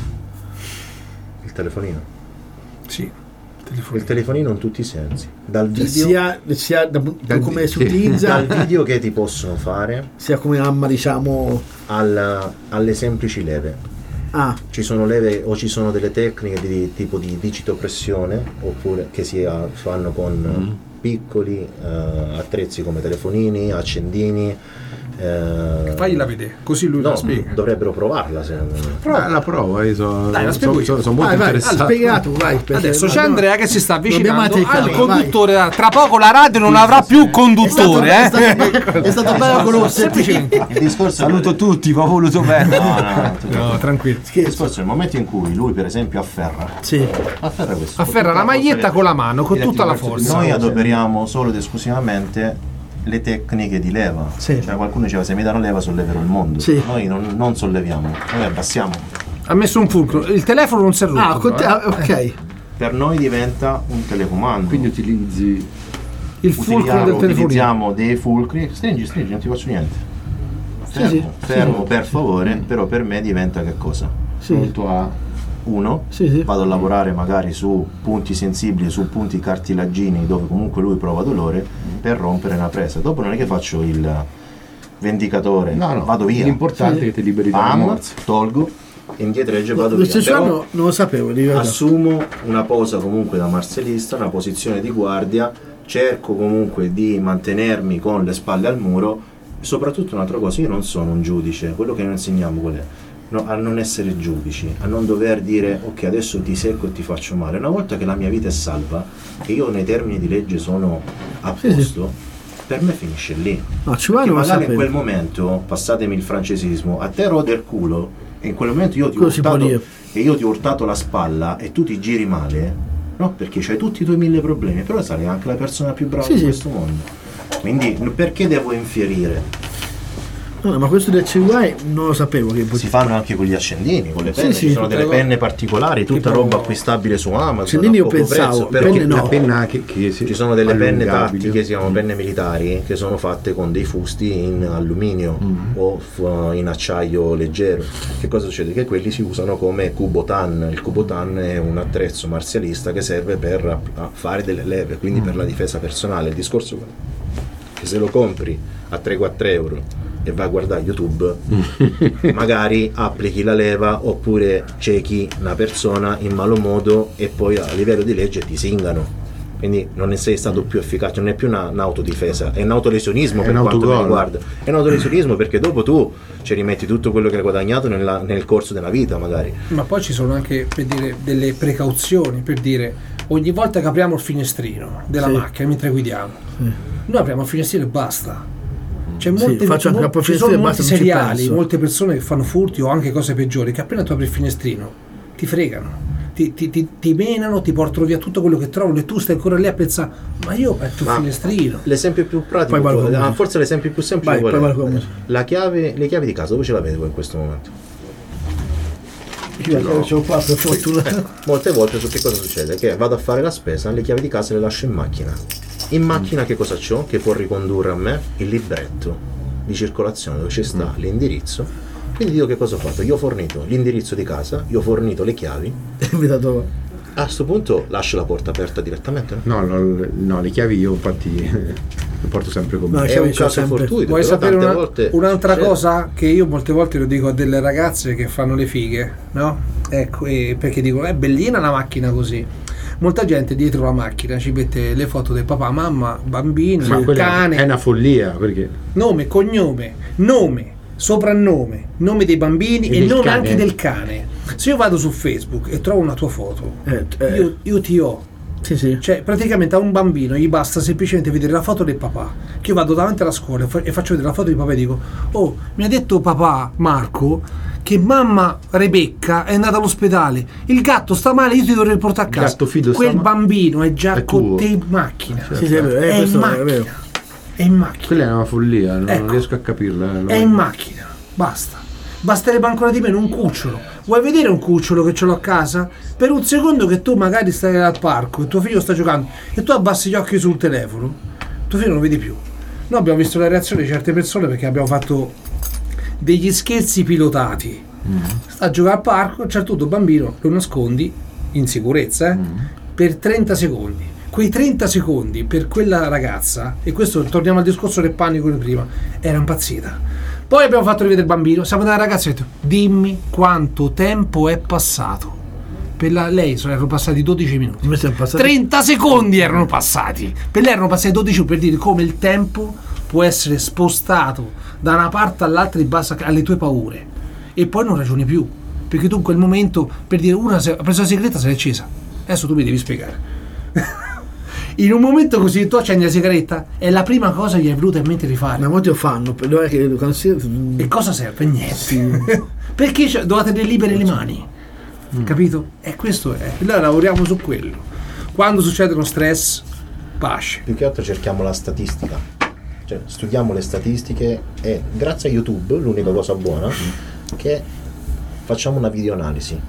Il telefonino. Sì, il telefonino in tutti i sensi, dal video, sia da come si utilizza, dal video che ti possono fare, sia come arma, diciamo, alle semplici leve. Ci sono leve o ci sono delle tecniche di tipo di digitopressione, oppure che si fanno con piccoli attrezzi come telefonini, accendini, Fagliela vedere, così lui la spiega. Dovrebbero provarla, secondo me. La provo, io sono molto Vai, interessato. spiegato, vai. Adesso c'è Andrea che si sta avvicinando Dobbiamo al attaccare, conduttore. Tra poco la radio non avrà più conduttore, È stato bello conoscerti. Il discorso Saluto tutti, ma ho voluto bene. No, tranquillo. Il discorso è il momento in cui lui, per esempio, afferra questo. Afferra la maglietta con la mano, con tutta la forza. Noi adoperiamo solo ed esclusivamente le tecniche di leva. Sì. Cioè qualcuno diceva se mi dà una leva solleverò il mondo. Sì. Noi non solleviamo, noi abbassiamo. Ha messo un fulcro. Il telefono non si è rotto. Ok. Per noi diventa un telecomando. Quindi utilizzi Il fulcro del telefonino. Utilizziamo dei fulcri. Stringi, non ti faccio niente. Fermo, per favore, però per me diventa che cosa? pronto a vado a lavorare magari su punti sensibili, su punti cartilagini dove comunque lui prova dolore per rompere una presa. Dopo non è che faccio il vendicatore, vado via. L'importante è che ti liberi dalla morte. Tolgo, indietreggio e vado via. Però non lo sapevo, assumo una posa comunque da marzialista, una posizione di guardia, cerco comunque di mantenermi con le spalle al muro. Soprattutto un'altra cosa, io non sono un giudice, quello che noi insegniamo qual è? A non essere giudici, a non dover dire ok adesso ti secco e ti faccio male. Una volta che la mia vita è salva e io nei termini di legge sono a posto, per me finisce lì. Perché magari in quel momento, passatemi il francesismo, a te rode il culo e in quel momento io ti ho urtato la spalla e tu ti giri male, no? Perché c'hai tutti i tuoi 1000 problemi, però sarai anche la persona più brava di questo mondo. Quindi perché devo infierire? No, ma questo del CY non lo sapevo che si fanno anche con gli accendini, con le penne, ci sono delle penne particolari, tutta roba acquistabile su Amazon. Accendini io pensavo, penne no. Penna che ci sono delle penne tattiche, si chiamano penne militari, che sono fatte con dei fusti in alluminio o in acciaio leggero. Che cosa succede? Che quelli si usano come kubotan. Il kubotan è un attrezzo marzialista che serve per fare delle leve, quindi per la difesa personale. Il discorso è che se lo compri a 3-4 euro e vai a guardare YouTube, magari applichi la leva oppure ciechi una persona in malo modo e poi a livello di legge ti singano, quindi non ne sei stato più efficace, non è più un'autodifesa, è un autolesionismo per quanto mi riguarda, è un autolesionismo perché dopo tu ci rimetti tutto quello che hai guadagnato nel corso della vita magari. Ma poi ci sono anche, per dire, delle precauzioni, per dire ogni volta che apriamo il finestrino della macchina mentre guidiamo, noi apriamo il finestrino e basta. C'è ci sono molti seriali, molte persone che fanno furti o anche cose peggiori, che appena tu apri il finestrino ti fregano, ti menano, ti portano via tutto quello che trovano e tu stai ancora lì a pensare ma io ho aperto il finestrino. L'esempio più pratico, forse l'esempio più semplice, le chiavi di casa dove ce l'avete voi in questo momento? Io qua per fortuna. Molte volte che cosa succede? Che vado a fare la spesa, le chiavi di casa le lascio in macchina. In macchina che cosa c'ho? Che può ricondurre a me il libretto di circolazione dove ci sta l'indirizzo. Quindi io che cosa ho fatto? Io ho fornito l'indirizzo di casa, io ho fornito le chiavi. A questo punto lascio la porta aperta direttamente? No, le chiavi io infatti le porto sempre con me. È un caso fortuito. Vuoi sapere un'altra cosa che io molte volte lo dico a delle ragazze che fanno le fighe, no? Ecco, perché dico è bellina la macchina così. Molta gente dietro la macchina ci mette le foto del papà, mamma, bambino, il cane. È una follia perché nome, cognome, nome, soprannome, nome dei bambini e nome anche del cane. Se io vado su Facebook e trovo una tua foto, io ti ho. Sì. Cioè, praticamente a un bambino gli basta semplicemente vedere la foto del papà. Che io vado davanti alla scuola e faccio vedere la foto di papà e dico: oh, mi ha detto papà Marco che mamma Rebecca è andata all'ospedale, il gatto sta male, io ti dovrei portare a casa. Quel bambino è già con te in macchina. È in macchina. È in macchina. Quella è una follia, non riesco a capirla. È in macchina, basta. Basterebbe ancora di meno un cucciolo. Vuoi vedere un cucciolo che ce l'ho a casa? Per un secondo che tu magari stai al parco e tuo figlio sta giocando e tu abbassi gli occhi sul telefono, tuo figlio non lo vedi più. Noi abbiamo visto la reazione di certe persone perché abbiamo fatto degli scherzi pilotati. Sta a giocare al parco, a un certo punto bambino lo nascondi in sicurezza per 30 secondi. Quei 30 secondi per quella ragazza, e questo torniamo al discorso del panico di prima, era impazzita. Poi abbiamo fatto rivedere il bambino, siamo andati alla ragazza e ho detto: dimmi quanto tempo è passato. Per lei erano passati 12 minuti. 30 secondi erano passati. Per lei erano passati 12 minuti, per dire come il tempo può essere spostato da una parte all'altra in base alle tue paure, e poi non ragioni più, perché tu in quel momento, per dire, una ha preso la sigaretta, se l'è accesa, adesso tu mi devi spiegare. In un momento così tu accendi la sigaretta, è la prima cosa che gli è venuta in mente di fare. Ma molti lo fanno, e cosa serve? Niente. Perché dovete tenere libere le mani, capito? E questo è. Allora lavoriamo su quello. Quando succede uno stress, pace. Più che altro cerchiamo la statistica, cioè studiamo le statistiche, e grazie a YouTube l'unica cosa buona che facciamo una videoanalisi.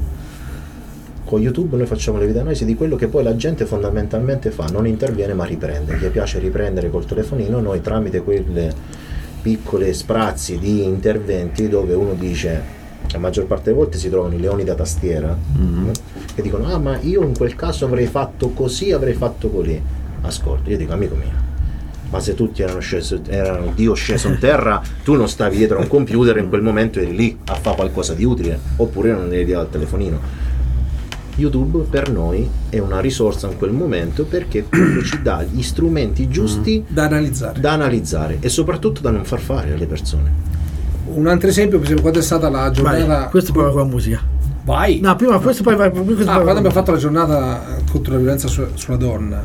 Con YouTube noi facciamo le videoanalisi di quello che poi la gente fondamentalmente fa, non interviene ma riprende. Gli piace riprendere col telefonino, noi tramite quelle piccole sprazzi di interventi dove uno dice, la maggior parte delle volte si trovano i leoni da tastiera, che dicono ah ma io in quel caso avrei fatto così, avrei fatto così. Ascolta, io dico amico mio, ma se tutti erano Dio sceso in terra, tu non stavi dietro a un computer, in quel momento eri lì a fare qualcosa di utile, oppure non eri dietro al telefonino. YouTube per noi è una risorsa in quel momento, perché quello ci dà gli strumenti giusti da analizzare e soprattutto da non far fare alle persone. Un altro esempio, per esempio, quando è stata la giornata, questo poi con la musica. Vai. No, prima questo poi vai. Quando abbiamo fatto la giornata contro la violenza sulla donna,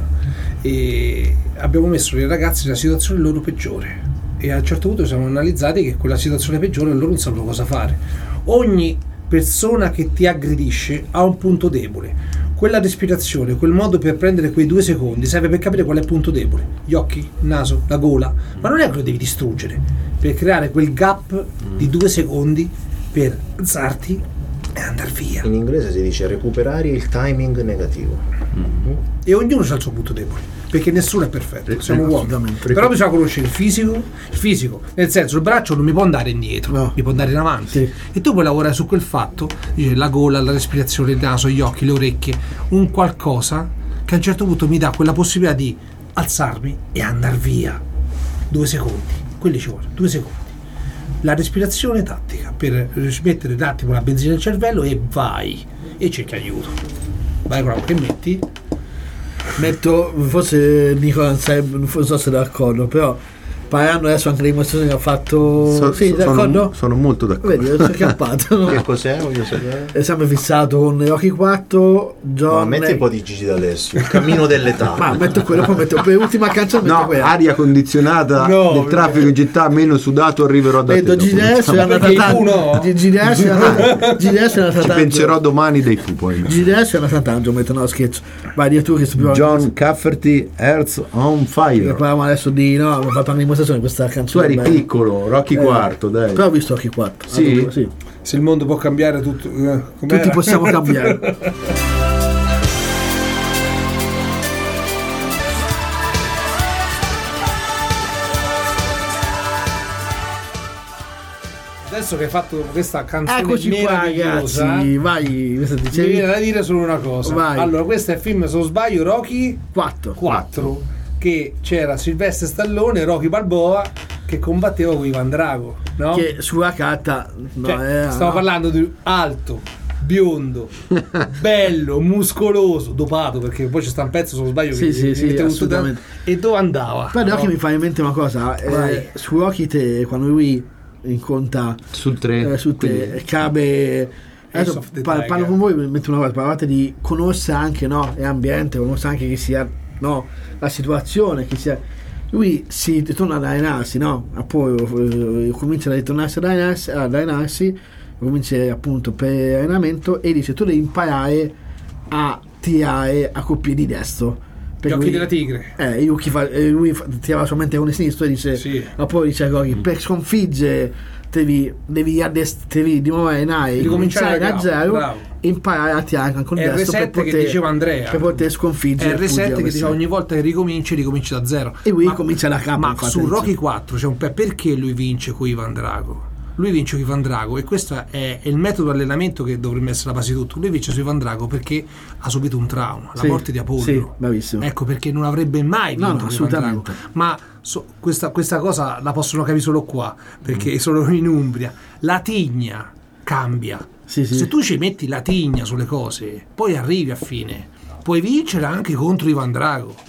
e abbiamo messo le ragazze nella situazione loro peggiore, e a un certo punto siamo analizzati che quella situazione peggiore loro non sanno cosa fare. Ogni persona che ti aggredisce ha un punto debole. Quella respirazione, quel modo per prendere quei 2 secondi serve per capire qual è il punto debole: gli occhi, il naso, la gola, ma non è che lo devi distruggere, per creare quel gap di 2 secondi per alzarti e andare via. In inglese si dice recuperare il timing negativo. E ognuno ha il suo punto debole, perché nessuno è perfetto, siamo uomini. Però bisogna conoscere il fisico, nel senso, il braccio non mi può andare indietro, no, mi può andare in avanti, sì. E tu puoi lavorare su quel fatto, la gola, la respirazione, il naso, gli occhi, le orecchie, un qualcosa che a un certo punto mi dà quella possibilità di alzarmi e andare via. 2 secondi, quelli ci vogliono, 2 secondi. La respirazione tattica per mettere un attimo la benzina nel cervello e vai, e cerchi aiuto. Vai con la che metto, forse Nicola non so se è d'accordo, però parlando adesso anche delle dimostrazioni che ha fatto, sì, d'accordo? Sono molto d'accordo. Vedi, sono chiappato, no? Che cos'è? Voglio sapere. È sempre fissato con Rocky 4, John. Ma metti un po' di Gigi D'Alessio, il cammino dell'età. Ma metto quello, poi metto per l'ultima canzone, metto quella. Aria condizionata, del traffico in città, meno sudato, arriverò da metto te. GDS è andata tanto. GDS è andata Ci penserò domani dei fu poi. GDS è andata tanto, metto no scherzo. Vai di tu che sto John Cafferty, Earth on Fire. Che parlavamo adesso di no, abbiamo fatto una dimostrazione di questa canzone. Tu eri piccolo, Rocky IV, dai. Però ho visto Rocky 4. Sì? Sì. Se il mondo può cambiare tutto, tutti possiamo cambiare. Adesso che hai fatto questa canzone eccoci qua, ragazzi, vai. Mi viene da dire solo una cosa. Vai. Allora, questo è il film, se non sbaglio, Rocky 4. Che c'era Silvestre Stallone e Rocky Balboa che combatteva con Ivan Drago, no? Che sulla carta stiamo parlando di alto, biondo, bello, muscoloso, dopato, perché poi c'è sta un pezzo, se non sbaglio, sì, assolutamente. E dove andava? Però Rocky mi fa in mente una cosa, su Rocky quando lui incontra sul treno Cabe. Adesso parlo con voi, metto una cosa, parlate di conoscere anche l'ambiente, conoscere anche chi sia la situazione, chi sia. Lui si ritorna ad allenarsi, poi comincia a ritornarsi ad allenarsi, comincia appunto per allenamento e dice tu devi imparare a tirare a col piede destro. Gli occhi della tigre. Lui tirava solamente con il sinistro e dice sì. Ma poi dice per sconfiggere devi di nuovo allenare, ricominciare da zero, imparare a tirare anche con il destro per poter, che diceva Andrea, per poter sconfiggere. R7 che diceva ogni volta che ricominci da zero. E lui comincia da capo. Ma su Rocky 4 c'è un perché lui vince con Ivan Drago? Lui vince con Ivan Drago e questo è il metodo di allenamento che dovrebbe essere la base di tutto. Lui vince su Ivan Drago perché ha subito un trauma, la morte di Apollo. Sì, bravissimo. Ecco perché non avrebbe mai vinto con Ivan Drago. Ma questa cosa la possono capire solo qua, perché sono in Umbria. La tigna cambia. Sì. Se tu ci metti la tigna sulle cose, poi arrivi a fine. Puoi vincere anche contro Ivan Drago.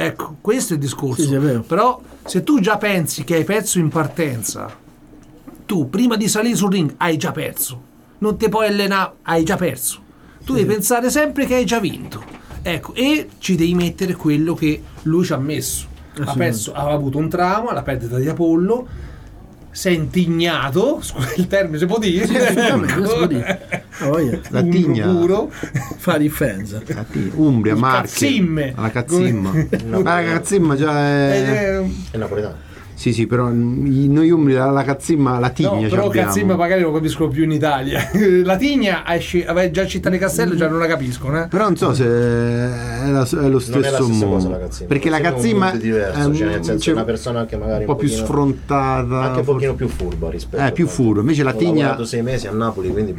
Ecco, questo è il discorso. Sì, è vero. Però se tu già pensi che hai perso in partenza, tu prima di salire sul ring hai già perso, non ti puoi allenare, hai già perso. Tu devi pensare sempre che hai già vinto. Ecco, e ci devi mettere quello che lui ci ha messo. Ha avuto un trauma, la perdita di Apollo, si è intignato, scusa il termine, si può dire? La tigna fa differenza. Umbria, Marche, la cazzimma. La cazzimma già È napoletano. Sì, però noi umbri la cazzimma, la tigna, no, però cazzimma magari lo capiscono più in Italia. La tigna già Città di Castello già non la capiscono, però non so se è lo stesso modo, la cazzimma, perché la cazzimma è diverso, cioè nel senso è una persona che magari un po' più sfrontata, anche un pochino più furba rispetto più furbo. Invece la tigna, ho lavorato 6 mesi a Napoli, quindi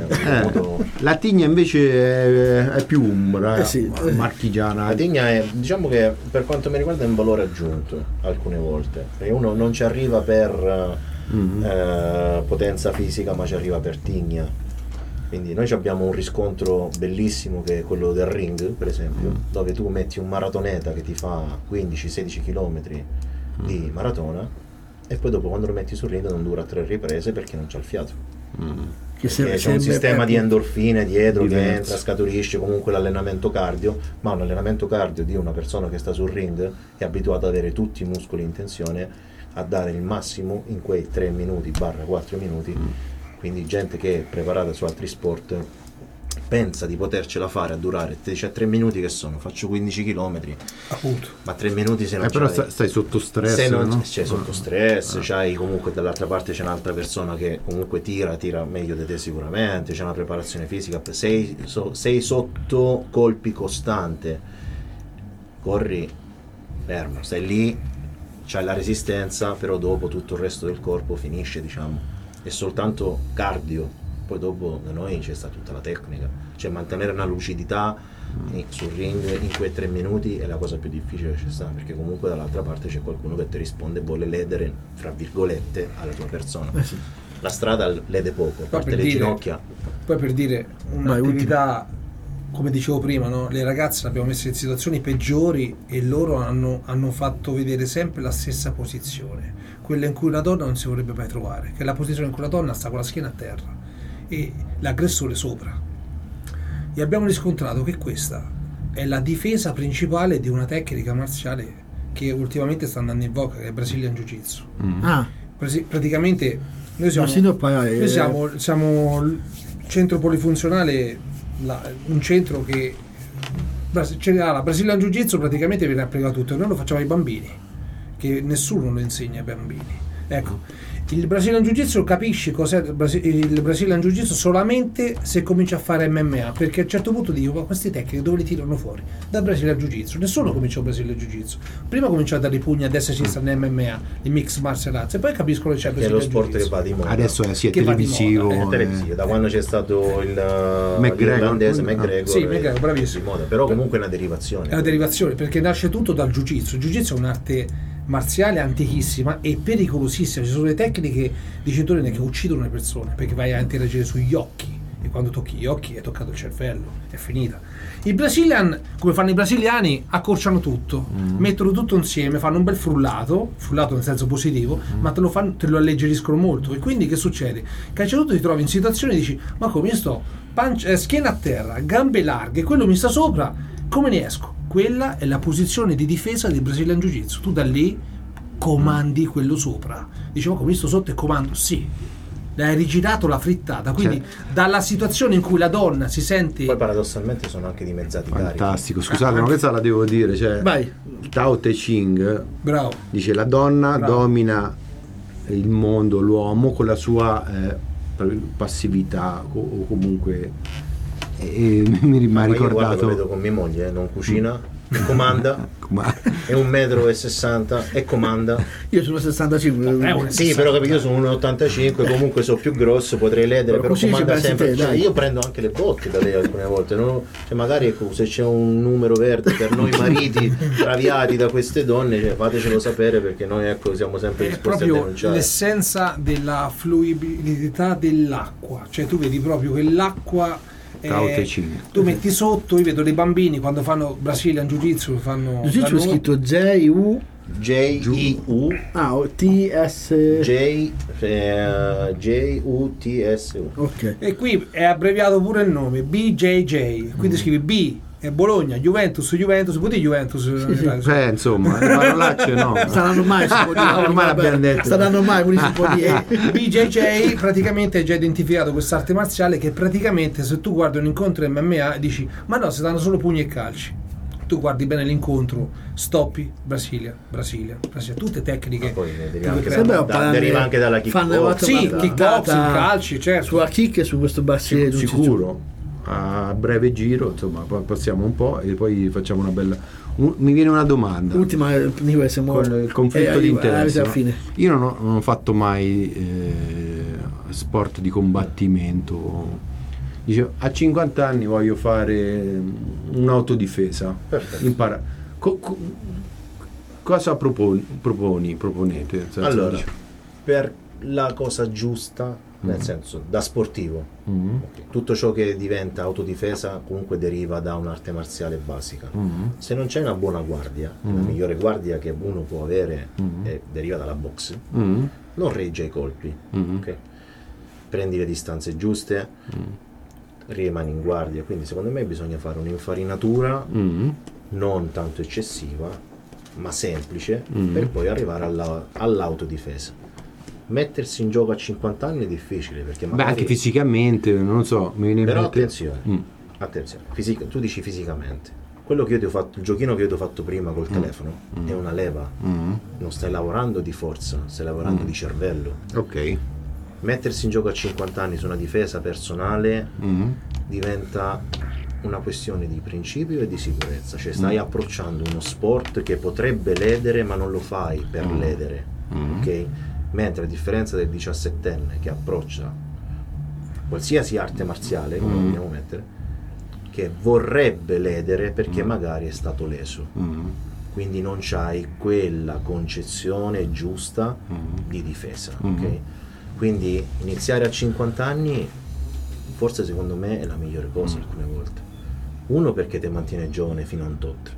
la tigna invece è più umbra, marchigiana. La tigna è, diciamo che per quanto mi riguarda, è un valore aggiunto alcune volte. Uno non ci arriva per potenza fisica, ma ci arriva per tigna. Quindi noi abbiamo un riscontro bellissimo che è quello del ring, per esempio, dove tu metti un maratoneta che ti fa 15-16 km di maratona e poi dopo quando lo metti sul ring non dura 3 riprese perché non c'ha il fiato. C'è un sistema di endorfine dietro che entra, scaturisce comunque l'allenamento cardio, ma un allenamento cardio di una persona che sta sul ring è abituata ad avere tutti i muscoli in tensione, a dare il massimo in quei 3 minuti / 4 minuti. Quindi gente che è preparata su altri sport pensa di potercela fare a durare 3 minuti, che sono faccio 15 km appunto, ma 3 minuti se non però stai sotto stress, se non no? C'è sotto stress, c'hai comunque dall'altra parte c'è un'altra persona che comunque tira meglio di te sicuramente, c'è una preparazione fisica, sei sotto colpi costante, corri fermo, stai lì, c'hai la resistenza, però dopo tutto il resto del corpo finisce, diciamo, è soltanto cardio. Poi dopo da noi c'è stata tutta la tecnica, cioè mantenere una lucidità sul ring in quei 3 minuti è la cosa più difficile che c'è sta, perché comunque dall'altra parte c'è qualcuno che ti risponde e vuole ledere, fra virgolette, alla tua persona. La strada lede poco, a parte le ginocchia. Poi per dire un'attività, come dicevo prima, no? Le ragazze le abbiamo messe in situazioni peggiori e loro hanno fatto vedere sempre la stessa posizione, quella in cui una donna non si vorrebbe mai trovare, che è la posizione in cui la donna sta con la schiena a terra e l'aggressore sopra, e abbiamo riscontrato che questa è la difesa principale di una tecnica marziale che ultimamente sta andando in voga, che è il Brazilian Jiu-Jitsu. Praticamente noi siamo il centro polifunzionale, un centro che la Brazilian Jiu-Jitsu praticamente viene applicato tutto, e noi lo facciamo ai bambini, che nessuno lo insegna ai bambini. Ecco, il Brazilian Jiu-Jitsu capisci cos'è il Brazilian Jiu-Jitsu solamente se comincia a fare MMA, perché a un certo punto dico, ma queste tecniche dove le tirano fuori? Dal Brazilian Jiu-Jitsu. Nessuno comincia il Brazilian Jiu-Jitsu, prima comincia a dare pugni a destra e a sinistra nel MMA, il mixed martial arts, e poi capiscono che c'è il Brazilian Jiu-Jitsu, che è lo sport Jiu-Jitsu. che va di moda adesso è televisivo, da quando c'è stato l'irlandese McGregor, sì, McGregor, bravissimo, di moda. Però comunque è una derivazione, perché nasce tutto dal Jiu-Jitsu. Il Jiu-Jitsu è un'arte marziale antichissima e pericolosissima. Ci sono le tecniche di cinturone che uccidono le persone, perché vai a interagire sugli occhi, e quando tocchi gli occhi hai toccato il cervello, è finita. I Brazilian, come fanno i brasiliani, accorciano tutto, mettono tutto insieme, fanno un bel frullato nel senso positivo, ma te lo alleggeriscono molto, e quindi che succede? Che a un certo punto ti trovi in situazione e dici, ma come, io sto schiena a terra, gambe larghe, quello mi sta sopra, come ne esco? Quella è la posizione di difesa del Brazilian Jiu-Jitsu. Tu da lì comandi quello sopra. Dicevo, come sto sotto e comando? Sì, l'hai rigirato la frittata. Quindi dalla situazione in cui la donna si sente... Poi paradossalmente sono anche dimezzati carichi. Fantastico, scusate, ma questa la devo dire, cioè, vai. Tao Te Ching, bravo, dice la donna domina il mondo, l'uomo, con la sua passività o comunque... mi ha ricordato, lo vedo con mia moglie, non cucina, comanda, è 1,60 m e comanda. Io sono 65, sì, però capito, io sono 1,85 m, comunque sono più grosso, potrei ledere, però comanda sempre, cioè, io prendo anche le botte da lei alcune volte, no? Cioè, magari ecco, se c'è un numero verde per noi mariti traviati da queste donne, cioè, fatecelo sapere, perché noi ecco siamo sempre disposti a denunciare. È proprio l'essenza della fluidità dell'acqua, cioè tu vedi proprio che l'acqua Caute 5. Tu metti sotto, io vedo dei bambini quando fanno Brazilian Jiu-Jitsu, fanno Jiu-Jitsu è scritto J-U J-I-U T-S J-U-T-S-U. ok. e qui è abbreviato pure il nome BJJ, quindi scrivi B e Bologna, Juventus, puoi dire Juventus? Insomma, le parolacce no. Saranno mai si può dire, Ormai l'abbiamo detto. saranno mai, quindi si può dire. BJJ praticamente è già identificato quest'arte marziale che praticamente se tu guardi un incontro MMA e dici ma no, si danno solo pugni e calci, tu guardi bene l'incontro, stoppi, Brasilia, tutte tecniche. Poi deriva anche dalla Sì, kickboxing, calci, certo. Sulla kick e su questo Brasile Sicuro. A breve giro, insomma, passiamo un po' e poi facciamo una bella. Mi viene una domanda. Ultima, siamo con il conflitto di interesse. alla fine. Io non ho fatto mai sport di combattimento. Dicevo, a 50 anni voglio fare un'autodifesa. Perfetto. Cosa proponete? Allora, per la cosa giusta, nel senso, da sportivo, tutto ciò che diventa autodifesa comunque deriva da un'arte marziale basica. Se non c'è una buona guardia, la migliore guardia che uno può avere deriva dalla box, non regge ai colpi, ok? Prendi le distanze giuste, rimani in guardia, quindi secondo me bisogna fare un'infarinatura non tanto eccessiva ma semplice per poi arrivare all'autodifesa. Mettersi in gioco a 50 anni è difficile perché magari... anche fisicamente, non so, mi viene in però mente... attenzione, tu dici fisicamente, quello che io ti ho fatto, il giochino che io ti ho fatto prima col telefono è una leva, non stai lavorando di forza, stai lavorando di cervello. Ok. Mettersi in gioco a 50 anni su una difesa personale diventa una questione di principio e di sicurezza, cioè stai approcciando uno sport che potrebbe ledere ma non lo fai per ledere, ok? Mentre a differenza del 17enne che approccia qualsiasi arte marziale, come vogliamo mettere, che vorrebbe ledere perché magari è stato leso, quindi non c'hai quella concezione giusta di difesa, ok? Quindi iniziare a 50 anni forse secondo me è la migliore cosa alcune volte. Uno, perché ti mantiene giovane fino a un tot,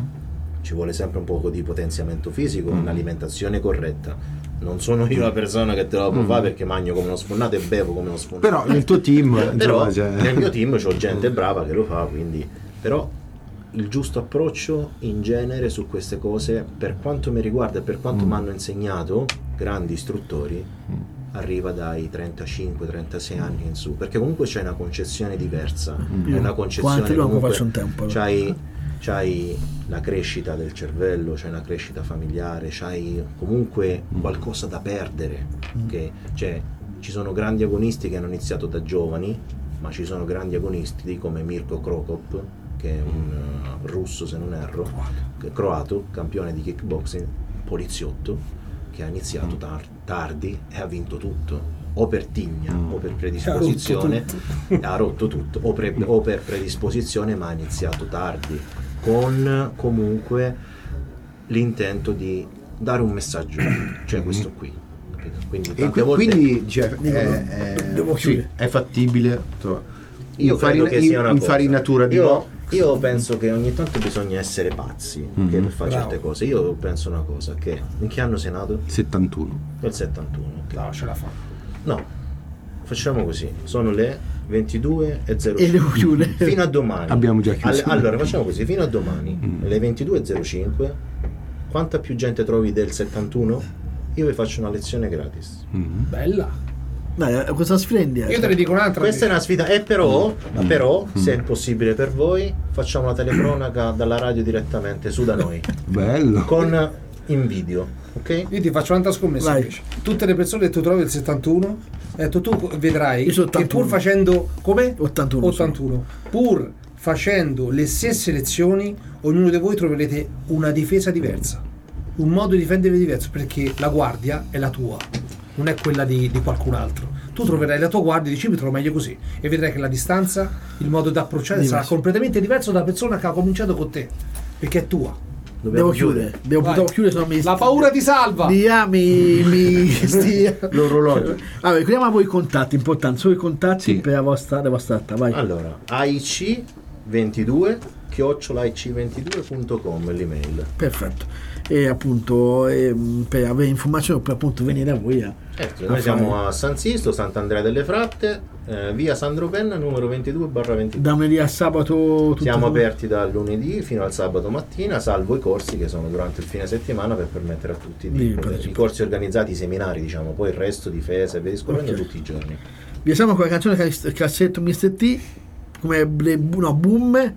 ci vuole sempre un poco di potenziamento fisico, un'alimentazione corretta. Non sono io la persona che te lo può fare perché mangio come uno sfonnato e bevo come uno sfonnato. Però nel tuo team però insomma, nel mio team c'ho gente brava che lo fa, quindi però il giusto approccio in genere su queste cose, per quanto mi riguarda e per quanto mi hanno insegnato grandi istruttori, arriva dai 35-36 anni in su, perché comunque c'è una concezione diversa, è una concezione comunque, faccio un tempo, c'hai la crescita del cervello, c'hai una crescita familiare, c'hai comunque qualcosa da perdere, okay? Cioè, ci sono grandi agonisti che hanno iniziato da giovani, ma ci sono grandi agonisti come Mirko Krokop, che è un russo se non erro, croato, campione di kickboxing, poliziotto, che ha iniziato tardi e ha vinto tutto, o per tigna o per predisposizione, ha rotto tutto, o per predisposizione, ma ha iniziato tardi, con comunque l'intento di dare un messaggio, cioè questo qui, capito? Quindi tante volte è fattibile. Io credo che sia una infarinatura di io penso che ogni tanto bisogna essere pazzi per fare certe cose. Io penso una cosa, che in che anno sei nato? 71. Nel 71, okay. No, ce la fa. No, facciamo così, sono le 22:05 e le chiude fino a domani. Abbiamo già chiuso. Allora facciamo così, fino a domani alle 22:05, quanta più gente trovi del 71, io vi faccio una lezione gratis. Bella. Dai, questa sfida. Io te ne dico un'altra. Questa è una sfida, però se è possibile per voi, facciamo la telecronaca dalla radio direttamente su da noi. Bello. Con in video, ok? Io ti faccio un'altra scommessa invece. Tutte le persone che tu trovi il 71, tu vedrai che pur facendo come? 81. Pur facendo le stesse lezioni, ognuno di voi troverete una difesa diversa, un modo di difendere diverso, perché la guardia è la tua, non è quella di qualcun altro. Tu troverai la tua guardia e dici mi trovo meglio così, e vedrai che la distanza, il modo di approcciare sarà completamente diverso dalla persona che ha cominciato con te, perché è tua. Devo chiudere, devo chiudere, se no la paura ti salva. mi stia l'orologio. Allora, ricordiamo a voi i contatti importanti, solo i contatti per la vostra atta, vai. Allora, aic22@aic22.com l'email. Perfetto. E appunto per avere informazioni oppure appunto venire a voi noi siamo a San Sisto, Sant'Andrea delle Fratte, via Sandro Penna numero 22/22. Da lunedì a sabato siamo aperti dal lunedì fino al sabato mattina, salvo i corsi che sono durante il fine settimana, per permettere a tutti i corsi organizzati, i seminari, diciamo, poi il resto, difesa e via discorrendo, tutti i giorni. Vi siamo con la canzone Cassetto Mr. T come Boom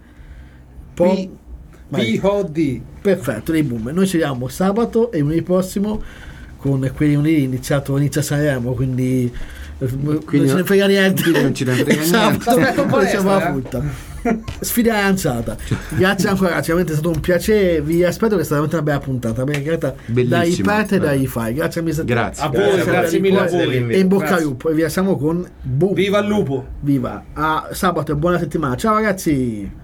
POD. Perfetto, dei Boom. Noi ci vediamo sabato e lunedì prossimo con quelli lunedì inizia Sanremo, quindi non ce ne frega niente. Non ce ne frega niente. Sfida lanciata. Grazie ancora ragazzi, veramente è stato un piacere, vi aspetto, che è stata veramente una bella puntata, dai parte e dai fai. Grazie a Mr. Grazie a voi, grazie mille a voi e in bocca al lupo, e vi lasciamo con Boom. Viva il lupo, viva, a sabato e buona settimana, ciao ragazzi.